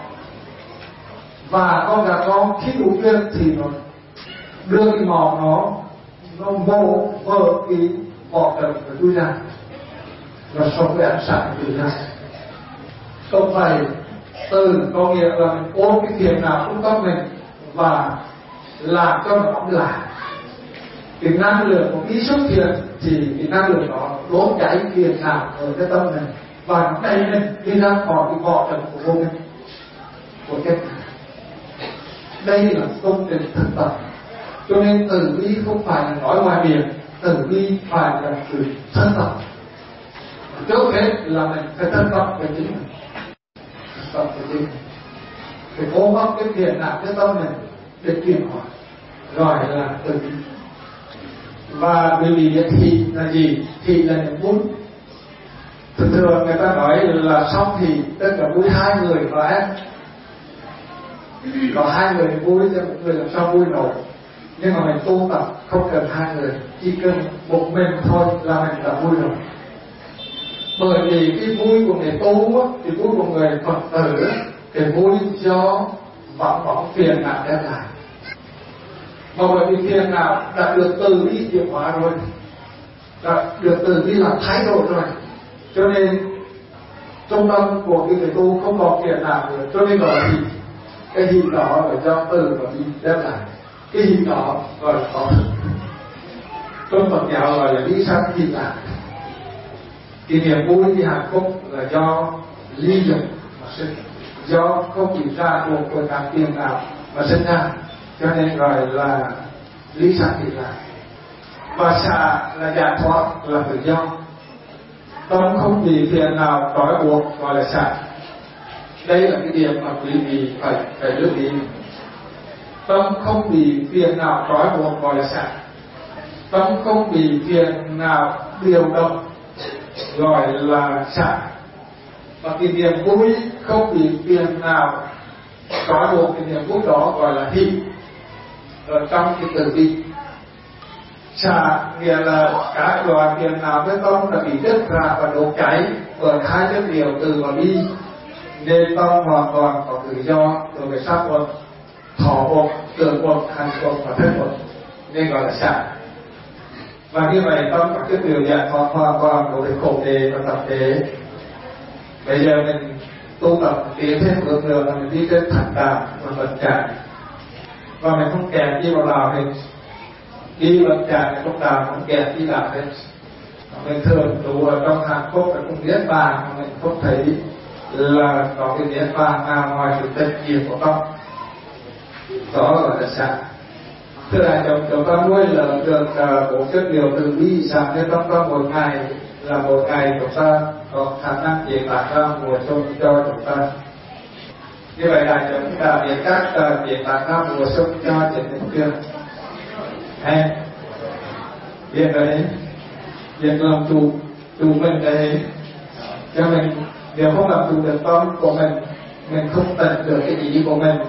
Và con gà con khi đủ viên thì nó đưa cái mỏ nó vô vỡ cái vỏ trần và chui ra, nó sống với ánh sáng từ ra. Không phải từ có nghĩa là mình ôm cái phiền nào cũng tâm mình và làm cho nó đóng lại. cái năng lượng của ý xuất hiện thì cái năng lượng đó đốt cháy phiền não ở cái tâm này và nó đầy lên đi ra khỏi cái vỏ trần của vô minh của cái đây là công trình thực tập. Cho nên từ bi không phải là nói ngoài miệng, từ bi phải là sự thân tập. Trước hết là mình phải thân tập về chính mình, tập về chính mình, phải cố gắng cái phiền não cái tâm này để chuyển hóa, gọi là từ bi. Và bởi vì thị là gì? Thị là niềm vui. Thường thường người ta nói là xong thì tất cả vui hai người và em. Có hai người vui thì một người làm sao vui nổi. Nhưng mà mình tu tập không cần hai người, chỉ cần một mình thôi là mình đã vui rồi. Bởi vì cái vui của người tu, cái vui của người Phật tử, cái vui do vọng bóng phiền não đem lại. Mà bởi vì phiền não đã được từ bi chuyển hóa rồi, đã được từ bi làm thái độ rồi, cho nên trung tâm của cái người tu không còn phiền não nữa. Cho nên gọi là gì? Cái gì đó là do từ và bi đem lại. Cái gì đó gọi là có thực. Trong Phật giáo gọi là lý sanh gì lạc. Cái niềm vui, cái hạnh phúc là do ly dục mà sinh, do không chịu ra buộc của các phiền não mà sinh ra, cho nên gọi là lý sanh gì lạc. Và xả là giải thoát, là tự do. Tâm không bị phiền nào trói buộc gọi là xả. Đây là cái điểm mà quý vị phải lưu ý. Tâm không bị phiền nào trói buộc gọi là xả. Tâm không bị phiền nào điều động gọi là xả. Và cái niềm vui không bị phiền nào trói buộc, cái niềm vui đó gọi là hỷ. Ở trong cái từ bi, xả nghĩa là các loại phiền nào với tâm đã bị đứt ra và đốt cháy bởi hai chất liệu từ và bi, nên tâm hoàn toàn có tự do đối với sắc vật, thọ vật, tưởng vật, hành vật và thân vật, nên gọi là xả. Và như vậy tâm có chất liệu giải thoát hoàn toàn đối với khổ đề và tập đế. Bây giờ mình tu tập tiến thêm bước nữa là mình đi trên thẳng đạo và vận trạng, và mình không kèm đi vào đạo hết. Đi vận trạng trong đạo không kèm đi đạo hết. Mình thường đủ ở trong hạnh phúc và cũng niết bàn mà mình không thấy là có cái niết bàn nào ngoài sự tận diệt của tâm. Đó gọi là xả. Thưa đại chúng ta nuôi lợi được bộ chất liệu từ bi giảm cho tâm ta một ngày, là một ngày chúng ta có khả năng chế tạo ra mùa xuân cho chúng ta. Như vậy là chúng ta biết cách chế tạo ra mùa xuân cho chính mình chưa? Hay biết đấy, việc làm chủ mình đấy, cho mình nếu không làm chủ được tâm của mình không tận được cái ý của mình,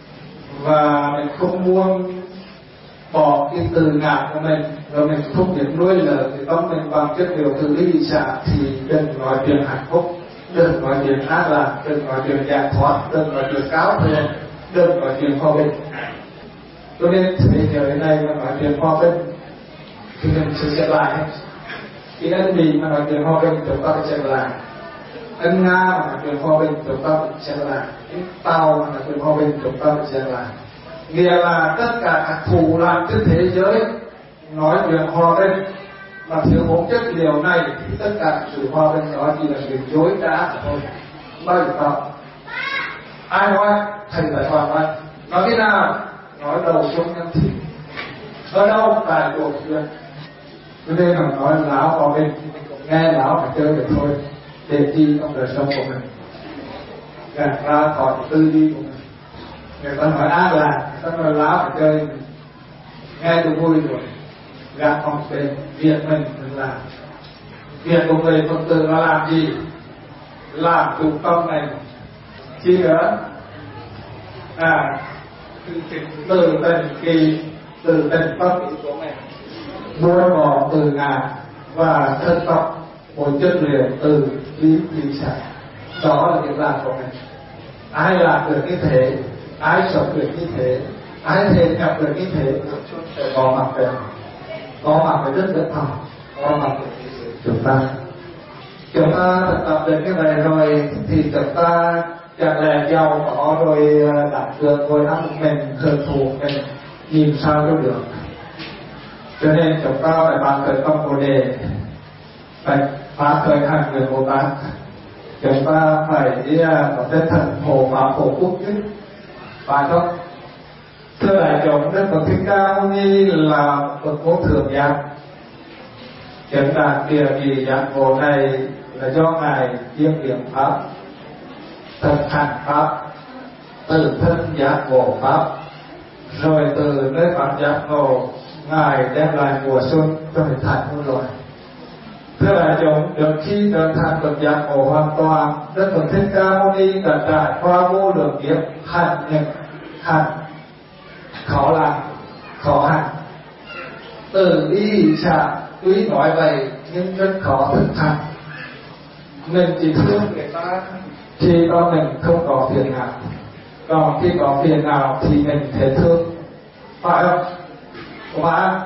và mình không muốn bỏ cái từ ngã của mình, rồi mình không biết nuôi lợi thì tâm mình bằng chất liệu từ bi xả, thì đừng nói chuyện hạnh phúc, đừng nói chuyện an lạc, đừng nói chuyện giải thoát, đừng nói chuyện cáo thượng, đừng nói chuyện hòa bình. Cho nên bây giờ đến đây mà nói chuyện hòa bình thì mình sẽ xem lại. Khi ân Mỹ mà nói chuyện hòa bình chúng ta sẽ xem lại, ân Nga mà nói chuyện hòa bình chúng ta sẽ xem lại, Tàu mà nói chuyện hòa bình chúng ta sẽ xem lại. Nghĩa là tất cả các thủ đoạn trên thế giới nói chuyện hòa bình mà thiếu bốn chất liệu này thì tất cả sự hòa bình đó chỉ là sự dối trá thôi, bao giờ không. Ai nói thầy phải hòa bình, nói thế nào? Nói đầu xuống nhân thị, ở đâu tại cuộc chuyện. Cho nên là nói lão hòa bình, nghe lão phải chơi được thôi, để chi trong đời sống của mình, gạt ra khỏi tư duy của mình. Người ta nói ác là, người ta nói láo phải chơi, nghe tôi vui rồi, gạt phòng về, việc mình làm. Việc của người Phật tử là làm gì? Làm chủ tâm này. Chi nữa? Từ tình kỳ, từ tình pháp ý của mình, buông bỏ từ ngã và thân tập một chất liệu từ lý sản. Đó là việc làm của mình. Ai làm được như thế, ai sống được như thế, ai thể nhập được như thế, có mặt về rất rất thầm, có mặt về chúng ta thực tập được cái này rồi thì chúng ta chẳng lẽ giàu có rồi đạt được rồi ăn mình thường thuộc mình nhìn sao cho được. Cho nên chúng ta phải bạn khởi tâm Bồ Đề, phải phá khởi hành người Bồ Tát. Chúng ta phải có tinh thần hộ pháp hộ quốc chứ, phải không? Thưa đại chúng, Đức Phật Thích Ca Mâu Ni là bậc vô thượng giác. Chứng đạt địa vị giác ngộ này là do ngài chiêm nghiệm pháp, thực hành pháp, tự thân giác ngộ pháp, rồi từ nơi pháp giác ngộ ngài đem lại mùa xuân cho hình thành muôn loài. Thưa đại chúng, được khi trở thành bậc giác ngộ hoàn toàn, Đức Phật Thích Ca Mâu Ni đã trải qua vô lượng kiếp hành nhật hành khó làm khó hành, từ bi xả. Tuy nói vậy nhưng rất khó thực hành. Mình chỉ thương người ta khi đó mình không có phiền não, còn khi có phiền não thì mình thể thương, phải không? Mà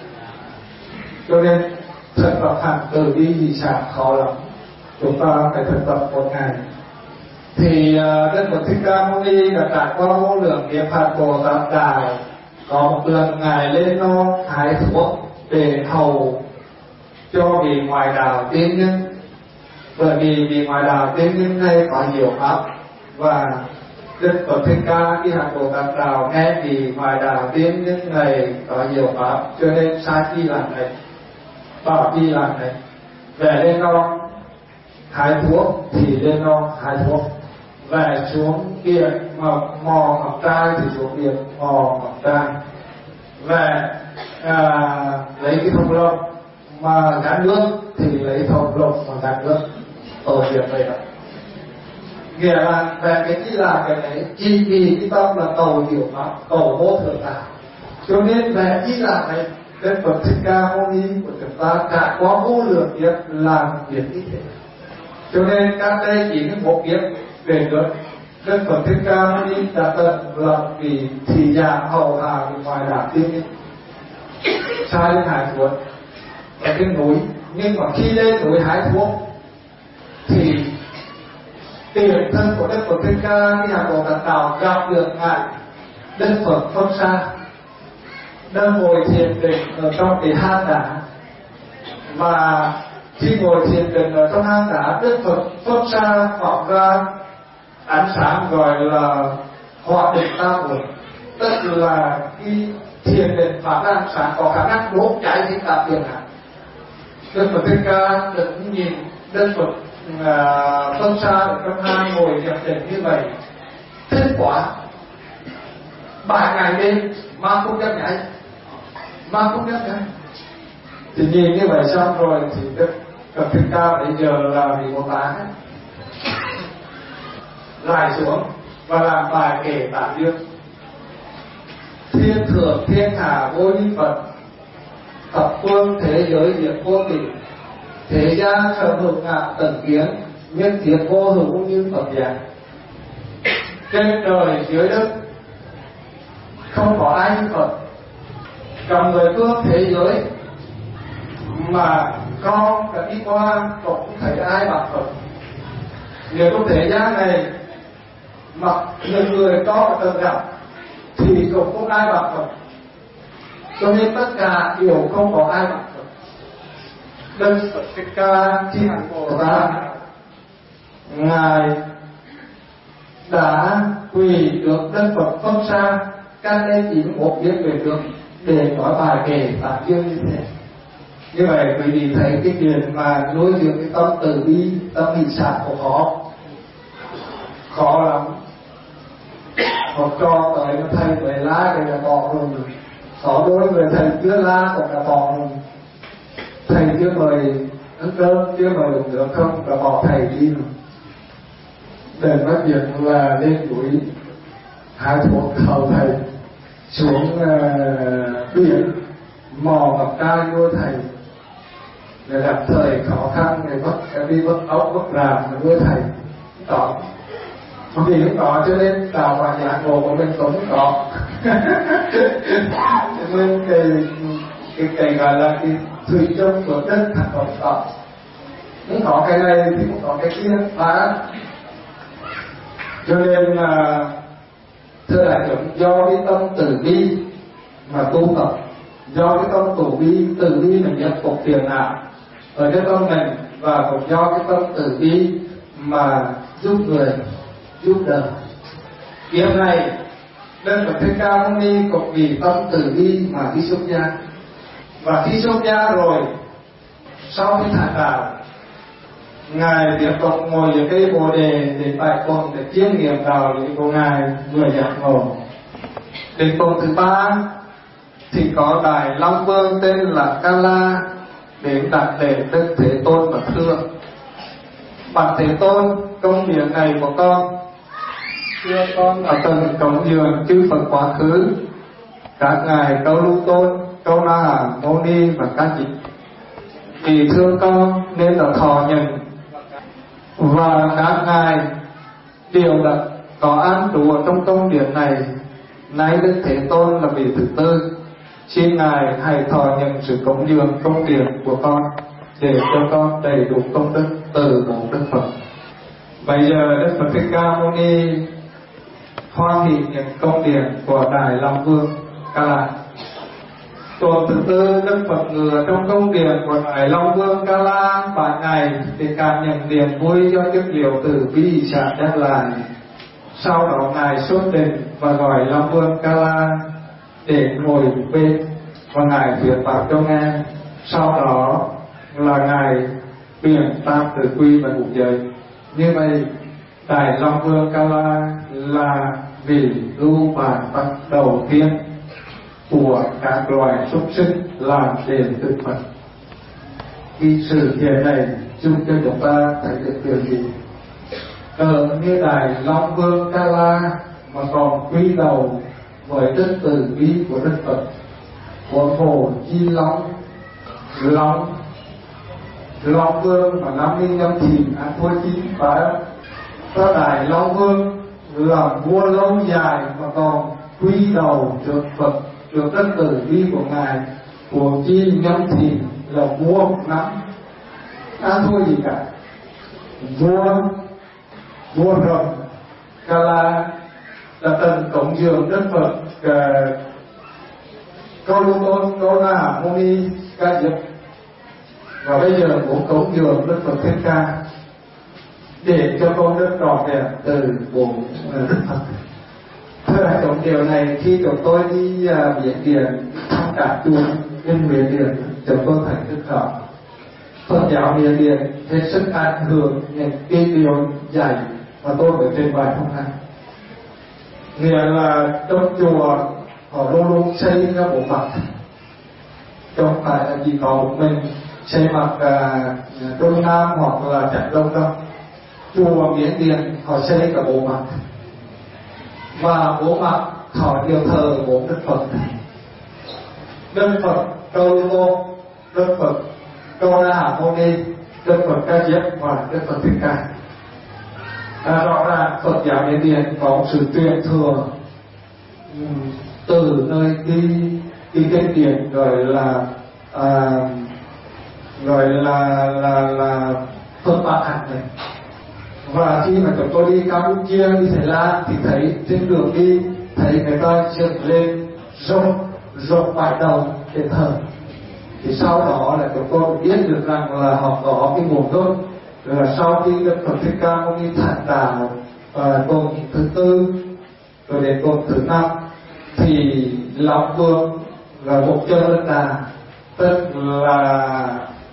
cho nên thực tập hành từ bi di sản khó lắm, chúng ta phải thực tập một ngày. Thì Đức Phật Thích Ca Mâu Ni đã trải qua vô lượng kiếp hành Bồ Tát đạo. Có một lần ngài lên non hái thuốc để hầu cho vị ngoại đạo tiên nhân, bởi vì vị ngoại đạo tiên nhân này có nhiều pháp, và Đức Phật Thích Ca khi hành Bồ Tát đạo nghe vị ngoại đạo tiên nhân này có nhiều pháp, cho nên sai chi làm này, bảo chi làm này, về lên non hái thuốc thì lên non hái thuốc, về xuống kia mò ngọc trai thì xuống kia mò ngọc trai, về lấy cái thùng lông mà gắn nước thì lấy thùng lông mà gắn nước, tổ việc vậy đó. Nghĩa là về cái chi là cái đấy, chỉ vì cái tâm là cầu hiểu pháp, cầu vô thượng đạo, cho nên về chi là cái Đức Phật Thích Ca Mâu Ni của chúng ta trải qua vô lượng kiếp làm việc như thế. Cho nên các đây chỉ có một kiếp về được Đức Phật Thích Ca Mâu Ni đã tận làm vì thị giả hầu hạ ngoài đạo tiên nhân, sai lên hái thuốc ở trên núi. Nhưng mà khi lên núi hái thuốc thì tiền thân của Đức Phật Thích Ca khi hành Bồ Tát đạo gặp được ngài Đức Phật Pháp Sa đang ngồi thiền định ở trong cái hang đá, và khi ngồi thiền định ở trong hang đá, Đức Phật Pháp Sa phóng ra ánh sáng gọi là hỏa định tam muội, tức là khi thiền định phát ra ánh sáng có khả năng đốt cháy hết cả thiên hạ. Đức Phật Thích Ca đứng nhìn Đức Phật Pháp Sa ở trong hang ngồi nhập định như vậy, kết quả 7 ngày đêm mà không dám nhảy, thì nhìn như vậy xong rồi thì Đức Phật Thích Ca bây giờ là vị Bồ Tát lại xuống và làm bài kể tản dương: thiên thượng thiên hạ vô như Phật, thập phương thế giới diệt vô tỉ, thế gian sở hữu ngã tận kiến, nhân thiết vô hữu như Phật dạy. Trên trời dưới đất không có ai như Phật, trong người phương thế giới mà con đã đi qua cũng không thấy ai bằng Phật. Nếu trong thế gian này mà những người có từng gặp thì cũng không ai bằng Phật, cho nên tất cả đều không có ai bằng Phật. Đức Phật Thích Ca khi hành Bồ Tát, ngài đã quỳ được Đức Phật Pháp Sa căn lên chỉ một viết về được để nói bài kể tản dương như thế. Như vậy quý vị thấy cái chuyện mà nuôi dưỡng cái tâm từ bi, tâm hỷ xả của khó lắm. Học cho tới nó thầy về lá thì là bỏ rồi, có đối với thầy chưa lá cũng là bỏ rồi, thầy chưa mời ăn cơm chưa mời được không là bỏ thầy đi rồi. Để nói chuyện là lên núi hái thuốc hầu thầy, xuống biển mò ngọc trai nuôi thầy, để gặp thời khó khăn để đi vất ốc vất làm nuôi thầy đó. Vì lúc đó cho nên đạo và giác ngộ của mình cũng có nên cái gọi là cái thủy chung của đất thành phẩm đó, cũng có cái này thì cũng có cái kia và cho nên là thưa đại chúng, do cái tâm từ bi mà tu tập do cái tâm từ bi mình nhập cục tiền nào ở cái tâm mình, và cũng do cái tâm từ bi mà giúp người, giúp đời. Kiếp này Đức Phật Thích Ca Mâu Ni cũng vì tâm từ bi mà đi xuất gia. Và khi xuất gia rồi, sau khi thành đạo, Ngài tiếp tục ngồi dưới cây Bồ Đề để bài công, để chiêm nghiệm đạo lý của Ngài vừa giác ngộ. Đến tuần thứ 3 thì có Đại Long Vương tên là Ca La đến đặt lễ Đức Thế Tôn và thưa: Bạch Thế Tôn, công việc này của con, thưa con đã từng cống dường chư Phật quá khứ, các ngài Câu Lưu Tôn, Câu Na Hàm Mâu Ni và các vị. Vì thương con nên là thọ nhận, và các ngài đều đã có an trú ở trong công điện này. Nay Đức Thế Tôn là vị thứ tư, xin ngài hãy thọ nhận sự cống dường công điện của con, để cho con đầy đủ công đức từ bốn Đức Phật. Bây giờ Đức Phật Thích Ca Mâu Ni hoan hỷ nhận công điện của Đại Long Vương Ca La. Tuần thứ tư, Đức Phật ngự trong công điện của Đại Long Vương Ca La 3 ngày để cảm nhận niềm vui do chất liệu từ bi xả đem lại. Sau đó ngài xuất định và gọi Long Vương Ca La để ngồi bên, và ngài thuyết pháp cho nghe. Sau đó là ngài tuyên tam tử quy và ngũ giới. Như vậy Đại Long Vương Ca La là vị ưu bản bậc đầu tiên của các loài súc sinh làm đền Đức Phật. Cái sự kiện này giúp cho chúng ta thấy được điều gì? Như Đại Long Vương Ca La mà còn quý đầu với đức từ bi của Đức Phật, của Hồ Chi Long Vương mà năm mươi năm thìn ăn thua chín, và có Đại Long Vương là vua lâu dài mà còn quý đầu trước Phật, trước đức từ bi của ngài. Của Chi năm thìn là vua năm ăn thua gì cả, vua rồng Ca La là từng cổng dường Đức Phật Câu Lưu Tôn, Câu Na Hàm Mâu Ni, Ca Diếp, và bây giờ cũng cổng dường Đức Phật Thích Ca để cho con rất trọn đẹp từ bốn Đức Phật. Thưa hai tổng điều này, khi chúng tôi đi Miến Điện thăm các chùa bên Miến Điện, chúng tôi thấy rất rõ Phật giáo Miến Điện hết sức ảnh hưởng những cái điều dạy mà tôi phải trình bày hôm nay. Nghĩa là trong chùa họ luôn luôn xây ra bộ mặt, không phải là chỉ có một mình xây mặt Đông Nam hoặc là Trạch Đông đâu. Chùa Miến Điện họ xây cả bộ mặt, và bộ mặt họ đều thờ bốn Đức Phật: Đức Phật Câu Lưu Tôn, Đức Phật Câu Na Hàm Mâu Ni, Đức Phật Ca Diếp và Đức Phật Thích Ca. Rõ ràng Phật giáo Miến Điện có sự truyền thừa từ nơi cái kinh điển gọi là Phật Ba Hạnh này. Và khi mà chúng tôi đi Campuchia, đi Thái Lan thì thấy trên đường đi thấy người ta dựng lên rộng bài đầu để thờ. Thì sau đó là chúng tôi biết được rằng là họ có cái nguồn gốc là sau khi Đức Phật Thích Ca Mâu Ni thành đạo tuần thứ tư rồi đến tuần thứ 5 thì Long Vương là một chân lên đà, tức là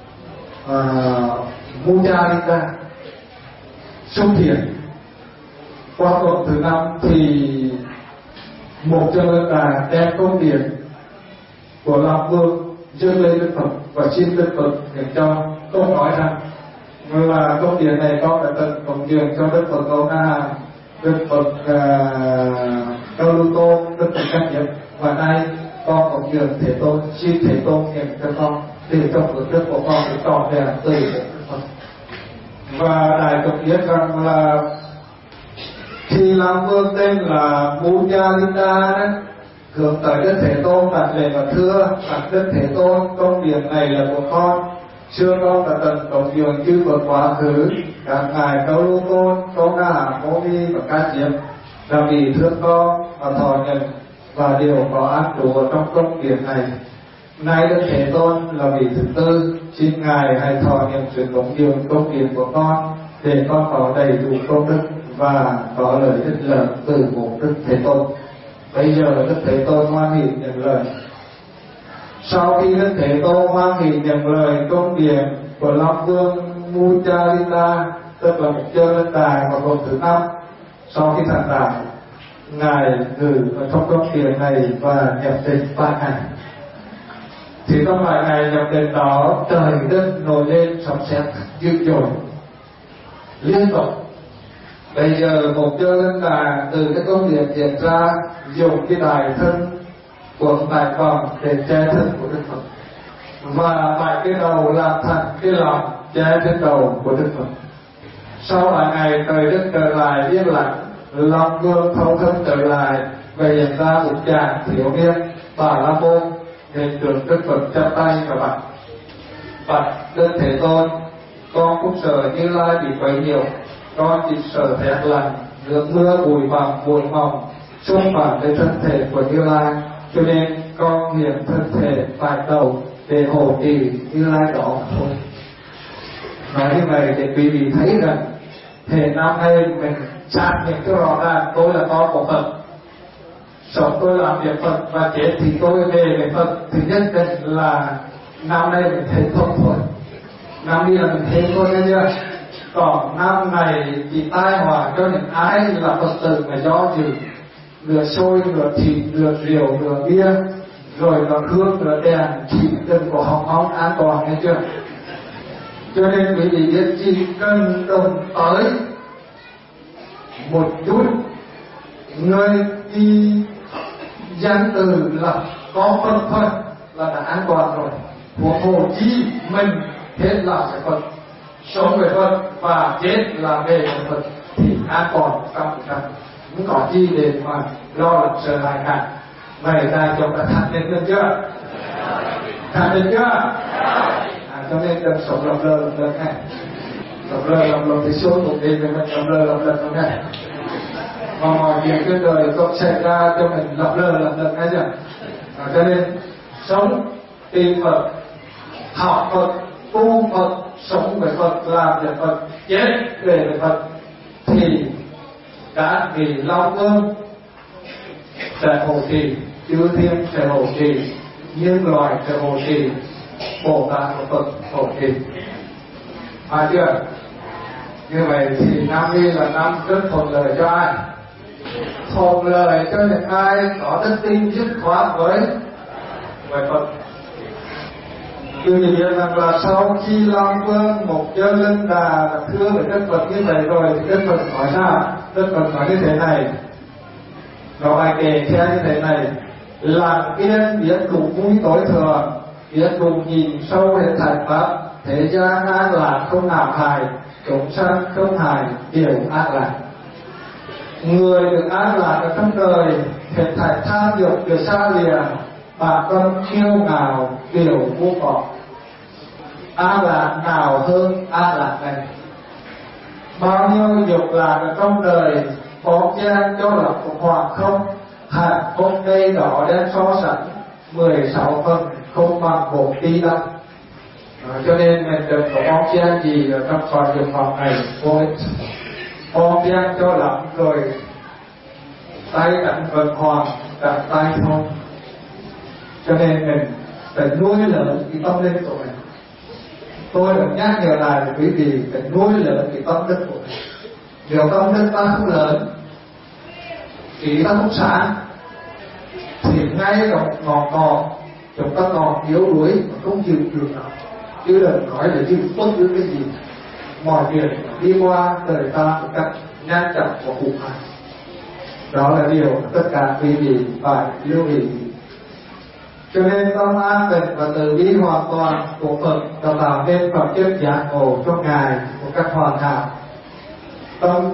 Mujahideen xuất hiện. Qua tuần thứ 5 thì một chân lên đà đem công điện của Long Vương dâng lên Đức Phật và xin Đức Phật để cho tôi nói rằng là công điện này con đã từng cống dường cho Đức Phật Câu Na Hàm, Đức Phật Câu Lưu Tôn, Đức Phật Ca Diếp, và nay con cống dường Thế Tôn, xin Thế Tôn nghiệm cho con để cho phước đức của con được trọn vẹn từ Đức Phật. Và đại tục biết rằng là khi Long Vương tên là Mujahideen hướng tới Đức Thế Tôn đặt lễ và thưa: Đức Thế Tôn, công điện này là của con. Xưa con đã từng cống dường chư Phật quá khứ, các ngài Câu Lưu Tôn, Câu Na Hàm Mâu Ni và Ca Diếp là vì thương con và thọ nhận và đều có an trú ở trong công điện này. Nay Đức Thế Tôn là vị thứ tư, xin Ngài hãy thọ niệm sự công việc của con để con có đầy đủ công đức và có lợi ích lớn từ một Đức Thế Tôn. Bây giờ Đức Thế Tôn hoan hỷ nhận lời. Sau khi Đức Thế Tôn hoan hỷ nhận lời công điện của Long Vương Muchalita, tức là một chơi lên đài vào hôm thứ 5, sau khi thành đạo, Ngài gửi ở trong công điện này và nhập định 3 ngày. Thì trong 7 ngày nhập định đó, trời đất nổi lên sấm sét dữ dội liên tục. Bây giờ một chơi lên đài từ cái công điện diễn ra, dùng cái đài thân của đại vòng để che thân của Đức Phật, và 7 cái đầu làm thành cái lòng che trên đầu của Đức Phật. Sau 7 ngày trời đất trở lại yên lặng, Long Vương thâu thân trở lại và hiện ra một chàng thiếu niên Bà La Môn hiện tượng Đức Phật chắp tay và bạch: Bạch Đức Thế Tôn, con cũng sợ Như Lai bị quấy nhiều, con chỉ sợ thẹn lành, nước mưa bụi bặm buồn mỏng xung phạm đến thân thể của Như Lai, cho nên con hiện thân thể phải đầu để hộ trì Như Lai đó thôi. Nói như vậy để quý vị thấy rằng thể năm nay mình xác nhận cho rõ ràng tôi là con của Phật, sống tôi làm việc Phật và chết thì tôi về với Phật. Thứ nhất là năm nay mình thấy không thôi, năm đi là mình thấy thôi nghe chưa. Còn năm này chỉ tai họa cho những ai là Phật tử mà do dự nửa xôi nửa thịt nửa rượu nửa bia rồi nửa hương nửa đèn, chỉ đừng có hỏng hóc an toàn nghe chưa. Cho nên quý vị biết chỉ cần đồng tới một chút người đi danh từ là có Phật thôi là đã an toàn rồi. Của hồ chí mình hết là sẽ Phật, sống về Phật và chết là về với Phật thì an toàn 100%, không có gì để mà lo lắng sợ hãi cả. Vậy là chúng ta khẳng định được chưa? Khẳng định chưa? Cho nên đừng sống lầm lơ này, lầm lơ thì xuống một đi mình lầm lơ không này. Mà mọi việc trên đời không xảy ra cho mình lầm lơ ngay chưa? Cho nên sống tìm Phật, học Phật, tu Phật, sống với Phật, làm việc Phật, chết về với Phật thì cả vị Long Vương sẽ hộ trì, chư thiên sẽ hộ trì, nhân loại sẽ hộ trì, Bồ Tát của Phật hộ trì. Chưa? Như vậy thì năm đi là năm rất thuận lợi cho ai? Thuận lợi cho những ai có đức tin dứt khoát với Phật. Tôi nhìn nhận rằng là sau khi Long Vương một chân lên đà là thưa với Đức Phật như vậy rồi thì Đức Phật nói sao? Đức Phật nói như thế này, nó bài kể theo như thế này: Lặng yên biết cùng vui tối thừa, biết cùng nhìn sâu hệ thành pháp, thế gian an lạc không nào hại, chúng sanh không hại đều an lạc. Người được an lạc ở trong đời, hệ thải tham dục được xa lìa, bà con kiêu ngạo đều vô vọng. An lạc nào hơn an lạc này? Bao nhiêu dục lạc ở trong đời bóng gian cho là khoảng không, hạnh phúc đây đỏ đen so sánh 16 phần không bằng 1 tỷ đâu. Cho nên mình đừng có bóng gian gì ở trong phần dục vọng này vô ích. Bóng gian cho lắm rồi tay đánh vận hoàng đặt tay thôi. Cho nên mình phải nuôi lớn cái tâm linh của mình. Tôi được nhắc nhở lại với quý vị phải nuôi lớn cái tâm đức của mình. Nếu tâm đức ta không lớn, ý ta không sáng, thì ngay trong ngọt chúng ta còn yếu đuối mà không chịu được nào. Chứ đừng nói là chịu bất cứ cái gì. Mọi việc đi qua đời ta một cách nhanh chóng và cụ thể. Đó là điều tất cả quý vị phải lưu ý. Cho nên tâm an tịnh và từ bi hoàn toàn của Phật đã tạo nên phẩm chất giác ngộ cho Ngài một cách hoàn hảo. Tâm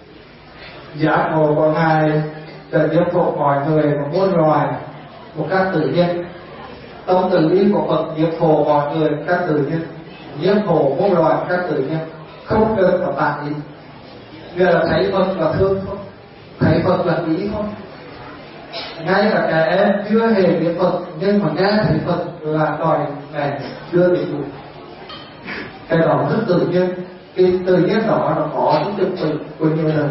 giác ngộ của Ngài đã nhiếp phục mọi người và muôn loài một cách tự nhiên. Tâm từ bi của Phật nhiếp phục mọi người một cách tự nhiên, nhiếp phục muôn loài một cách tự nhiên, không cần phải tạm ý. Nghĩa là thấy Phật là thương không, thấy Phật là ý không. ngay cả trẻ em chưa hề biết Phật nhưng mà nghe thấy Phật là đòi mẹ đưa đến đủ. Cái đó rất tự nhiên, cái tự nhiên đó nó có những trực tự của nhiều đời.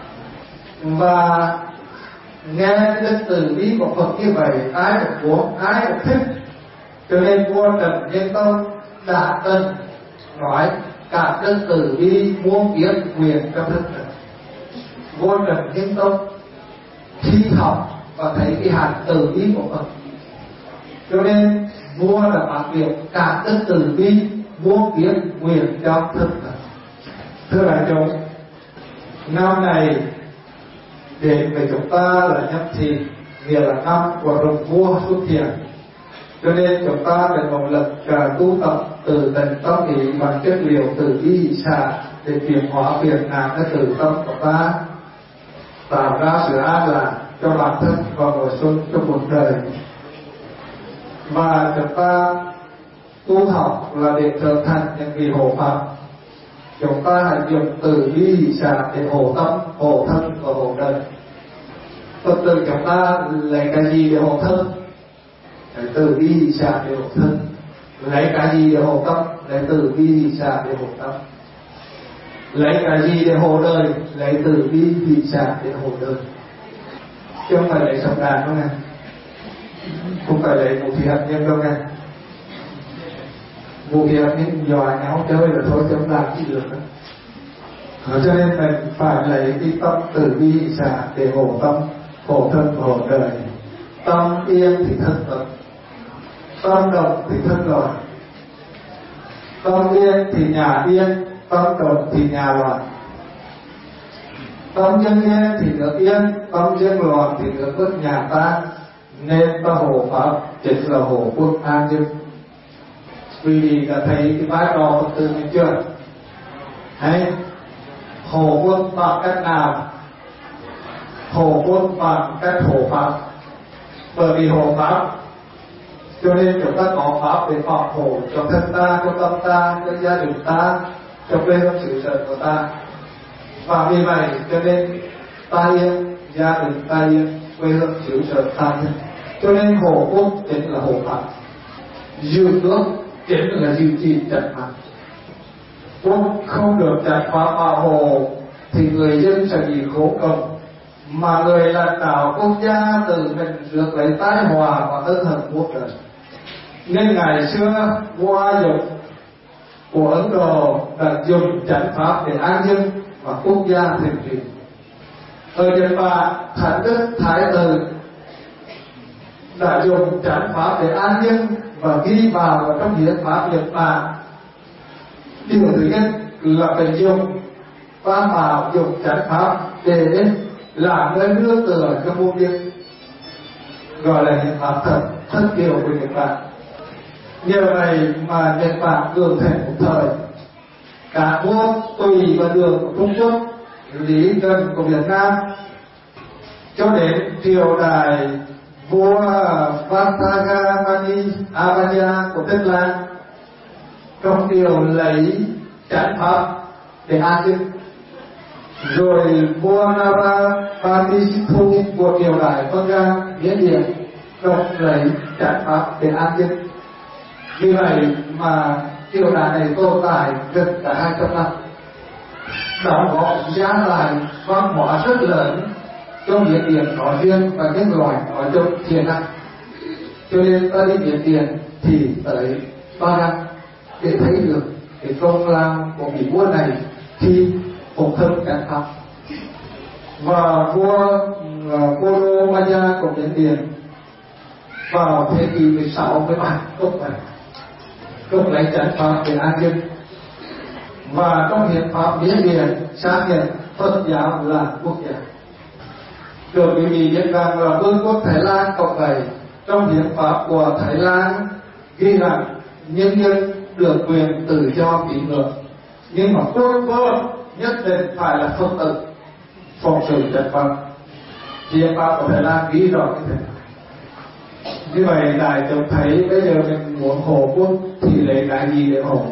Và nghe cái từ bi của Phật như vậy, ai cũng muốn, ai cũng thích. Cho nên vua Trần Nhân Tông đã từng nói cả cái từ bi muôn kiếp quyền trong thân thể. Vua Trần Nhân Tông thi học và thấy cái hạt từ bi của Phật, cho nên vua đã phát biểu cả cái từ bi muôn kiếp quyền trong thân thể. Thưa đại chúng, năm này đến với chúng ta là nhâm thìn, nghĩa là năm của rồng vua xuất hiện, cho nên chúng ta phải nỗ lực tu tập từ tận tâm ý bằng chất liệu từ bi xả để chuyển hóa phiền não cái từ tâm của ta, tạo ra sự an lạc cho bản thân và bổ sung cho cuộc đời. Và chúng ta tu học là để trở thành những vị hộ pháp. Chúng ta hãy dùng từ bi xả để hộ tâm, hộ thân và hộ đời. Phật tử chúng ta lấy cái gì để hộ thân? Lấy từ bi xả để hộ thân. Lấy cái gì để hộ tâm? Lấy từ bi xả để hộ tâm. Lấy cái gì để hộ đời? Lấy từ bi xả để hộ đời. Chứ không phải lấy sông đàn đâu nghe, không phải lấy vũ khí hạt nhân đâu nghe. Vũ khí hạt nhân dọa nhau chơi là thôi chứ không làm gì được đó. Cho nên mình phải lấy cái tâm từ bi xả để hộ tâm, hộ thân, hộ đời. Tâm yên thì thân tận, tâm động thì thân loạn. Tâm yên thì nhà yên, tâm động thì nhà loạn. Tâm dân yên thì nước yên, tâm dân loạn thì nước bất nhà ta. Nên ta hộ pháp chính là hộ quốc an dân. Vì đã thấy cái vai trò Phật tử mình chưa? Hay hộ quốc bằng cách nào? Hộ quốc bằng cách hộ pháp. Bởi vì hộ pháp cho nên chúng ta có pháp để bảo hộ cho thân ta, cho tâm ta, cho gia đình ta, cho quê hương xứ sở của ta. Và vì vậy cho nên ta yên, gia đình ta yên, quê hương xứ sở ta yên. Cho nên hộ quốc chính là hộ pháp, giữ nước chính là duy trì trật pháp. Quốc không được trật pháp bảo hộ thì người dân sẽ bị khổ cộng, mà người lãnh đạo quốc gia từ mình rước lấy tai họa và ân hận quốc đời. Nên ngày xưa vua Dục của Ấn Độ đã dùng chánh pháp để an dân và quốc gia thịnh trị. Ở Nhật Bản, Thánh Đức Thái Tử đã dùng chánh pháp để an dân và ghi vào trong hiến pháp Nhật Bản. Điều thứ nhất là phải dùng Tam Bảo, dùng chánh pháp để làm nơi nương tựa cho muôn dân, gọi là hiến pháp thật, thân kiều của Nhật Bản. Nhờ vậy mà Nhật Bản cường thịnh một thời. Cả vua Tùy và Đường của Trung Quốc, Lý Gần của Việt Nam, cho đến triều đại vua Vatagamani Avanya của Tích Lan, trong triều lấy chánh pháp để an dân. Rồi vua Navapatissithu của triều đại Vân Gan Miến Điện đồng lấy chánh pháp để an dân. Vì vậy mà triều đại này tồn tại gần cả 200 năm, đóng góp giá trị văn hóa rất lớn cho Miến Điện nói riêng và nhân loại nói chung hiện nay. Cho nên ta đi Miến Điện thì tới 3 năm để thấy được cái công lao của vị vua này khi phục hưng chánh pháp. Và vua Goromaya của Miến Điện vào thế kỷ 16 với bản công lấy chánh pháp để an dân. Và trong hiến pháp Miến Điện xác nhận Phật giáo là quốc gia. Được quý vị biết rằng là Vương quốc Thái Lan cộng vậy, trong hiến pháp của Thái Lan ghi rằng nhân dân được quyền tự do tín ngưỡng, nhưng mà quốc vương nhất định phải là Phật tử, phụng sự chánh pháp. Hiến pháp của Thái Lan ghi rõ như thế. Như vậy đại chúng thấy bây giờ mình muốn hộ quốc thì lấy cái gì để hộ?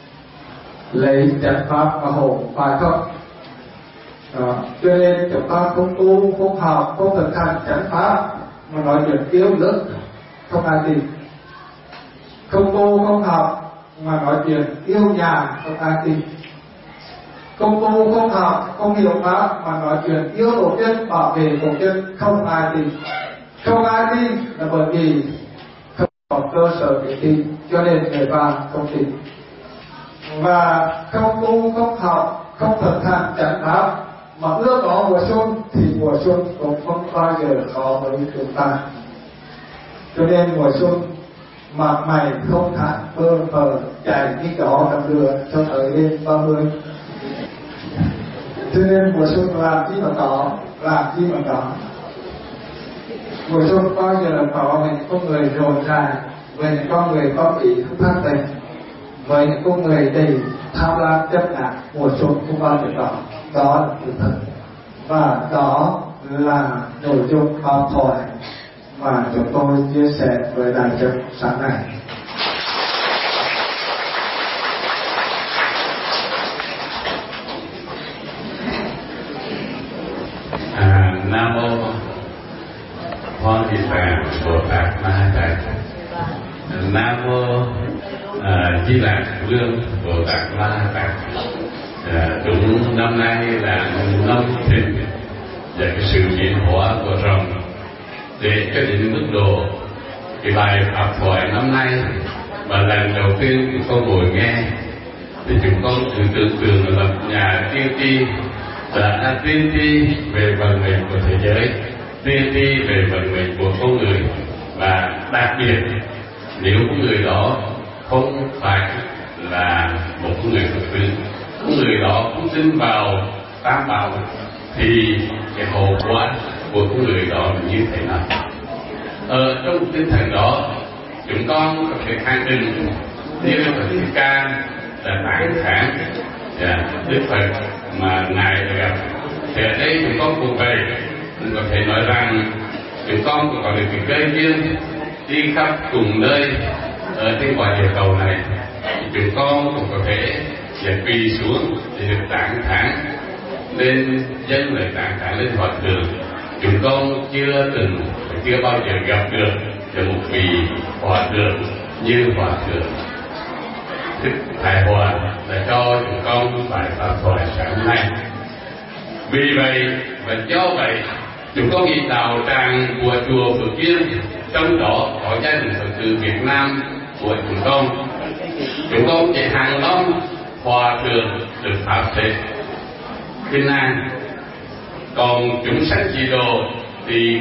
Lấy chánh pháp và hộ, phải không? Đó. Cho nên chúng ta không tu, không học, không thực hành chánh pháp mà nói chuyện yêu nước không ai tin. Không tu không học mà nói chuyện yêu nhà không ai tin. Không tu không học không hiểu pháp mà nói chuyện yêu tổ tiên bảo vệ tổ tiên không ai tin. Không ai tin là bởi vì không có cơ sở để tin, cho nên người phàm không tin. Và không tu không học không thực hành chánh pháp mà ước có mùa xuân thì mùa xuân cũng không bao giờ có với chúng ta. Cho nên mùa xuân mặt mày không thản bơ phờ chạy như chó cầm lửa cho tới đêm 30. Cho nên mùa xuân làm chi mà có, làm chi mà có. Mùa xuân bao giờ là có mình có người rộn ràng, mình có người có ý không phát tình, mình có người đầy tham lam chấp ngã, mùa xuân không bao giờ có. Đó là sự thật. Và đó là nội dung học thoại mà chúng tôi chia sẻ với đại chúng sáng nay. Nam mô Phật Di Đà Bồ Tát Ma Ha Tát. Nam mô Di Lặc Vương Bồ Tát Ma Ha Tát. Đúng năm nay là năm Thìn và cái sự diễn hóa của rồng để cho đến mức độ cái bài pháp thoại năm nay mà lần đầu tiên chúng con ngồi nghe thì chúng con thử tưởng tượng là nhà tiên tri đã tiên tri về vận mệnh của thế giới, tiên tri về vận mệnh của con người, và đặc biệt nếu người đó không phải là một người Phật tử, người đó không tin vào tam bảo thì cái hậu quả của người đó là như thế nào. Trong tinh thần đó chúng con có thể khẳng định như Phật Thích Ca là tán thán Đức Phật mà ngài gặp. Thì ở đây chúng con cũng vậy, cũng có thể nói rằng chúng con cũng có được cái cơ duyên đi khắp cùng nơi ở trên quả địa cầu này. Chúng con cũng có thể quỳ xuống để được tán thán lên dân lời tán thán lên Hòa Thượng. Chúng con chưa bao giờ gặp được một vị Hòa Thượng như Hòa Thượng Thích Thái Hòa đã cho chúng con bài pháp thoại sáng nay. Vì vậy và do vậy chúng con nghĩ đạo tràng của chùa Phước Yên, trong đó có gia đình Phật tử Việt Nam của chúng con chỉ hàng năm Hòa Thượng được pháp thế bình an. Còn chúng sanh chỉ đồ thì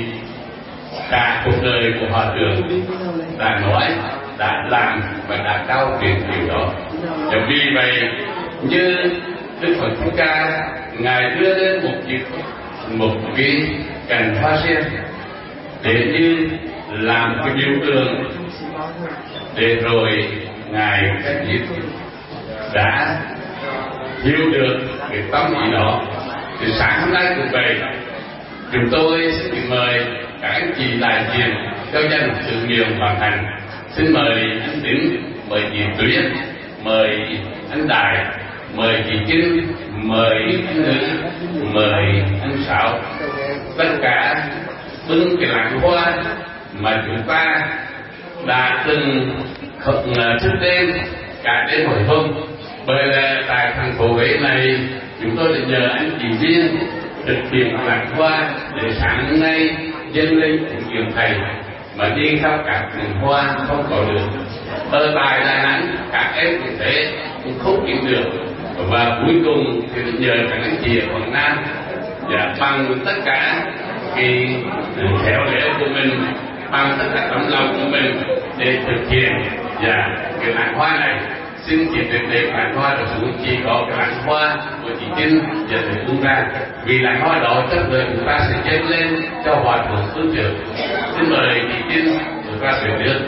cả cuộc đời của Hòa Thượng đã nói, đã làm và đã trao truyền điều đó. Và vì vậy như Đức Phật Thích Ca ngài đưa lên một cái cành hoa sen để như làm cái biểu tượng, để rồi ngài cách dịch đã hiểu được cái tâm ý đó. Thì sáng hôm nay cũng vậy, chúng tôi xin mời các anh chị đại diện cho gia đình sự nghiệp hoàn thành. Xin mời anh Tính, mời chị Tuyết, mời anh Đại, mời chị Trinh, mời anh Nữ, mời anh Sáu, tất cả bưng cái làng hoa mà chúng ta đã từng thức đêm cả đêm hồi hôm. Bởi là tại thành phố Huế này chúng tôi đã nhờ anh chị viên thực hiện làng hoa để sáng nay dâng lên thỉnh nguyện thầy mà đi khắp các vườn hoa không có được. Ở tại Đà Nẵng các em cũng thế cũng không kiếm được, và cuối cùng thì nhờ các anh chị ở Quảng Nam và bằng tất cả cái khéo léo của mình, bằng tất cả tấm lòng của mình để thực hiện và cái làng hoa này. Xin chị tuyệt đẹp làng hoa được xuống chỉ có cái làng hoa của chị Trinh và thầy tung ra, vì làng hoa đó chất lượng chúng ta sẽ dâng lên cho Hòa Thượng tương trợ. Xin mời chị Trinh chúng ta sẽ được.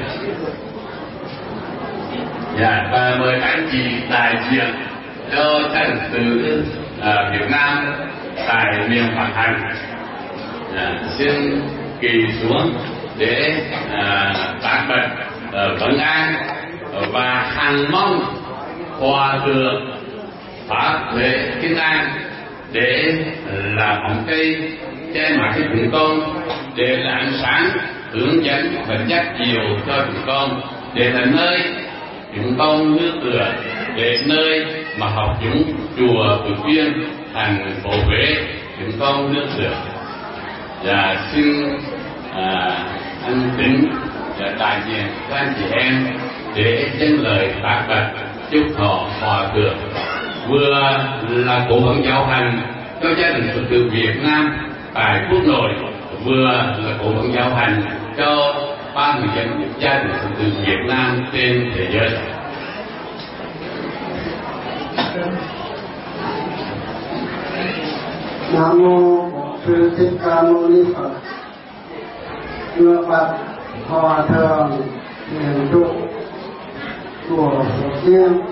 Và mời các anh chị đại diện cho các Phật tử Việt Nam tại miền Hoàng Thành xin quỳ xuống để bác bạch vấn an và hằng mong Hòa Thượng pháp lễ kinh an để làm bóng cây che mặt cho chúng con, để là ánh sáng hướng dẫn và dắt dìu cho chúng con, để là nơi chúng con nương tựa, để nơi mà học chúng chùa Từ Viên thành phố Huế chúng con nương tựa. Và xin anh Tính đại diện các anh chị em để dâng lời tạ bạch chúc thọ hòa thượng, vừa là cố vấn giáo hành cho gia đình Phật tử Việt Nam tại quốc nội, vừa là cố vấn giáo hành cho ba người dân gia đình Phật tử Việt Nam trên thế giới. Nam mô Bổn Sư Thích Ca Mâu Ni Phật. Thưa Phật, Hòa thượng hiền trụ của Phật Viên,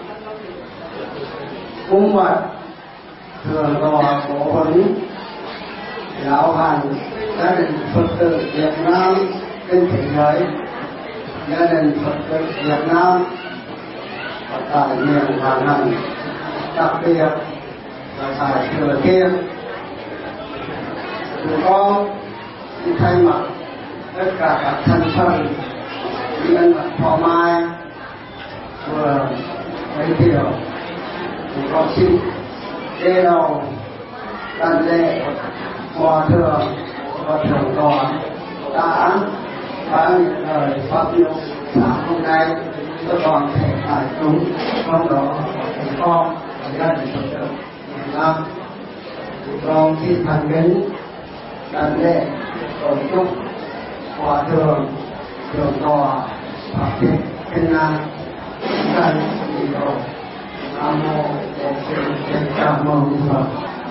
cung bạch thượng tọa cố vấn giáo hành gia đình Phật tử Việt Nam trên thế giới, gia đình Phật tử Việt Nam tại miền Hà Nội, đặc biệt là tại Thừa Thiên. Chúng con xin thay mặt tất cả các thành phần nhân vật Thọ Mai vừa giới thiệu, chúng con xin đề đầu đàn lễ hòa thượng và thượng tọa đã ban những lời pháp hiệu sáng hôm nay cho toàn thể đại chúng, trong đó chúng con gia đình Phật tử Việt Nam. Chúng con xin thành kính đàn lễ tổ chức hòa thượng thượng tọa pháp thích kinh an thân đi độ. Nam mô Bổn Sư Thích Ca Mâu Ni Phật.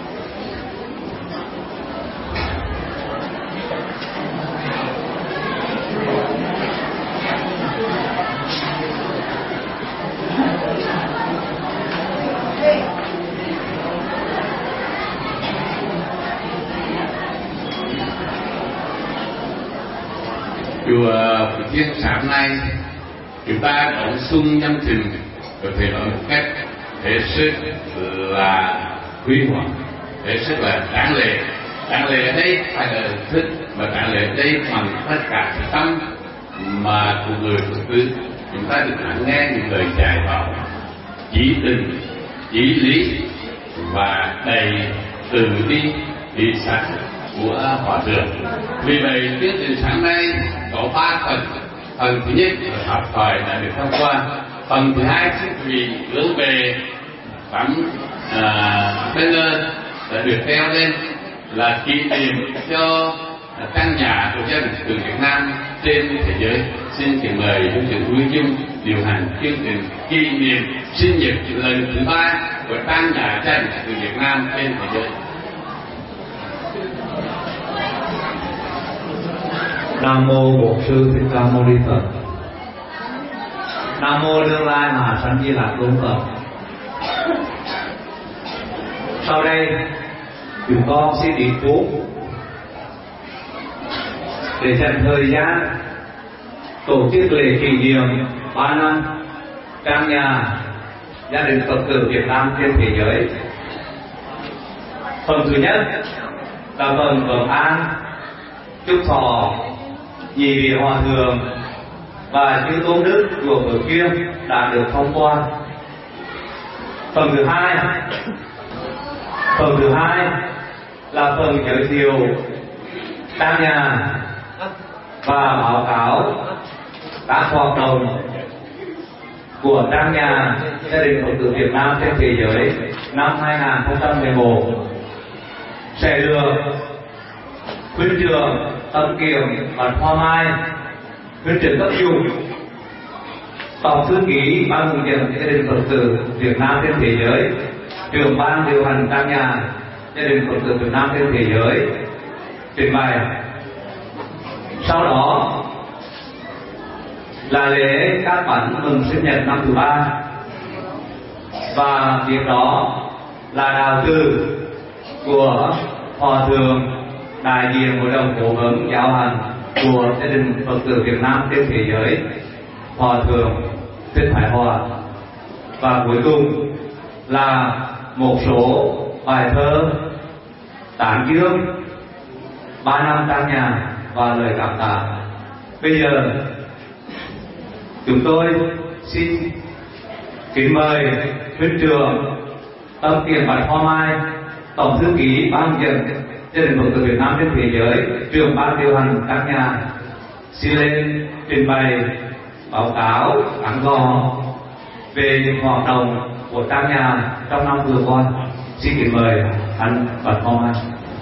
Chùa Phật Thiên sáng nay chúng ta đón xuân nhâm thìn, có thể nói một cách hết sức là huy hoàng, hết sức là đáng lễ. Đáng lễ ở đây phải là thức, và đáng lễ ở đây bằng tất cả cái tâm mà của người Phật tử. Chúng ta được lắng nghe những lời dạy bảo chí tình, chí lý và đầy từ bi ý sáng của Hòa thượng. Vì vậy chương trình sáng nay có 3 phần. Phần thứ nhất là học thoại đã được thông qua. Phần thứ hai chính vì hướng về tấm banner đã được treo lên là kỷ niệm cho căn nhà của gia đình Phật tử Việt Nam trên thế giới. Xin kính mời Đức Trưởng Huy Dung điều hành chương trình kỷ niệm sinh nhật lần thứ 3 của căn nhà gia đình Phật tử Việt Nam trên thế giới. Nam mô Bổn Sư Thích Ca Mâu Ni Phật. Nam mô Đương Lai Hà Sanh Di Lạc Tôn Phật. Sau đây chúng con xin điểm phút để dành thời gian tổ chức lễ kỷ niệm 3 năm căn nhà gia đình Phật tử Việt Nam trên thế giới. Phần thứ nhất là phần vâng an chúc thọ nhị vị hòa thượng và chư tôn đức chùa Phật Viên đã được thông qua. Phần thứ hai là phần giới thiệu căn nhà và báo cáo các hoạt động của căn nhà gia đình Phật tử Việt Nam trên thế giới năm 2011 sẽ được huynh trưởng Tâm Kiều và Hoa Mai, huynh trưởng cấp dụng tổng thư ký ban hướng dẫn gia đình Phật tử Việt Nam trên thế giới, trưởng ban điều hành căn nhà gia đình Phật tử Việt Nam trên thế giới trình bày. Sau đó là lễ cắt bánh mừng sinh nhật năm thứ 3, và việc đó là đào từ của Hòa thượng đại diện hội đồng cố vấn giáo hành của gia đình Phật tử Việt Nam trên thế giới, Hòa thượng Thích Hải Hòa. Và cuối cùng là một số bài thơ tán dương 3 năm tăng nhà và lời cảm tạ. Bây giờ chúng tôi xin kính mời thuyết trưởng Tâm Kiền Bạch Hoa Mai, tổng thư ký ban dẫn Gia đình Phật tử Việt Nam trên thế giới, trưởng ban điều hành các nhà, xin lên trình bày báo cáo ngắn gọn về những hoạt động của các nhà trong năm vừa qua. Xin kính mời anh Bạch Hoa Mai.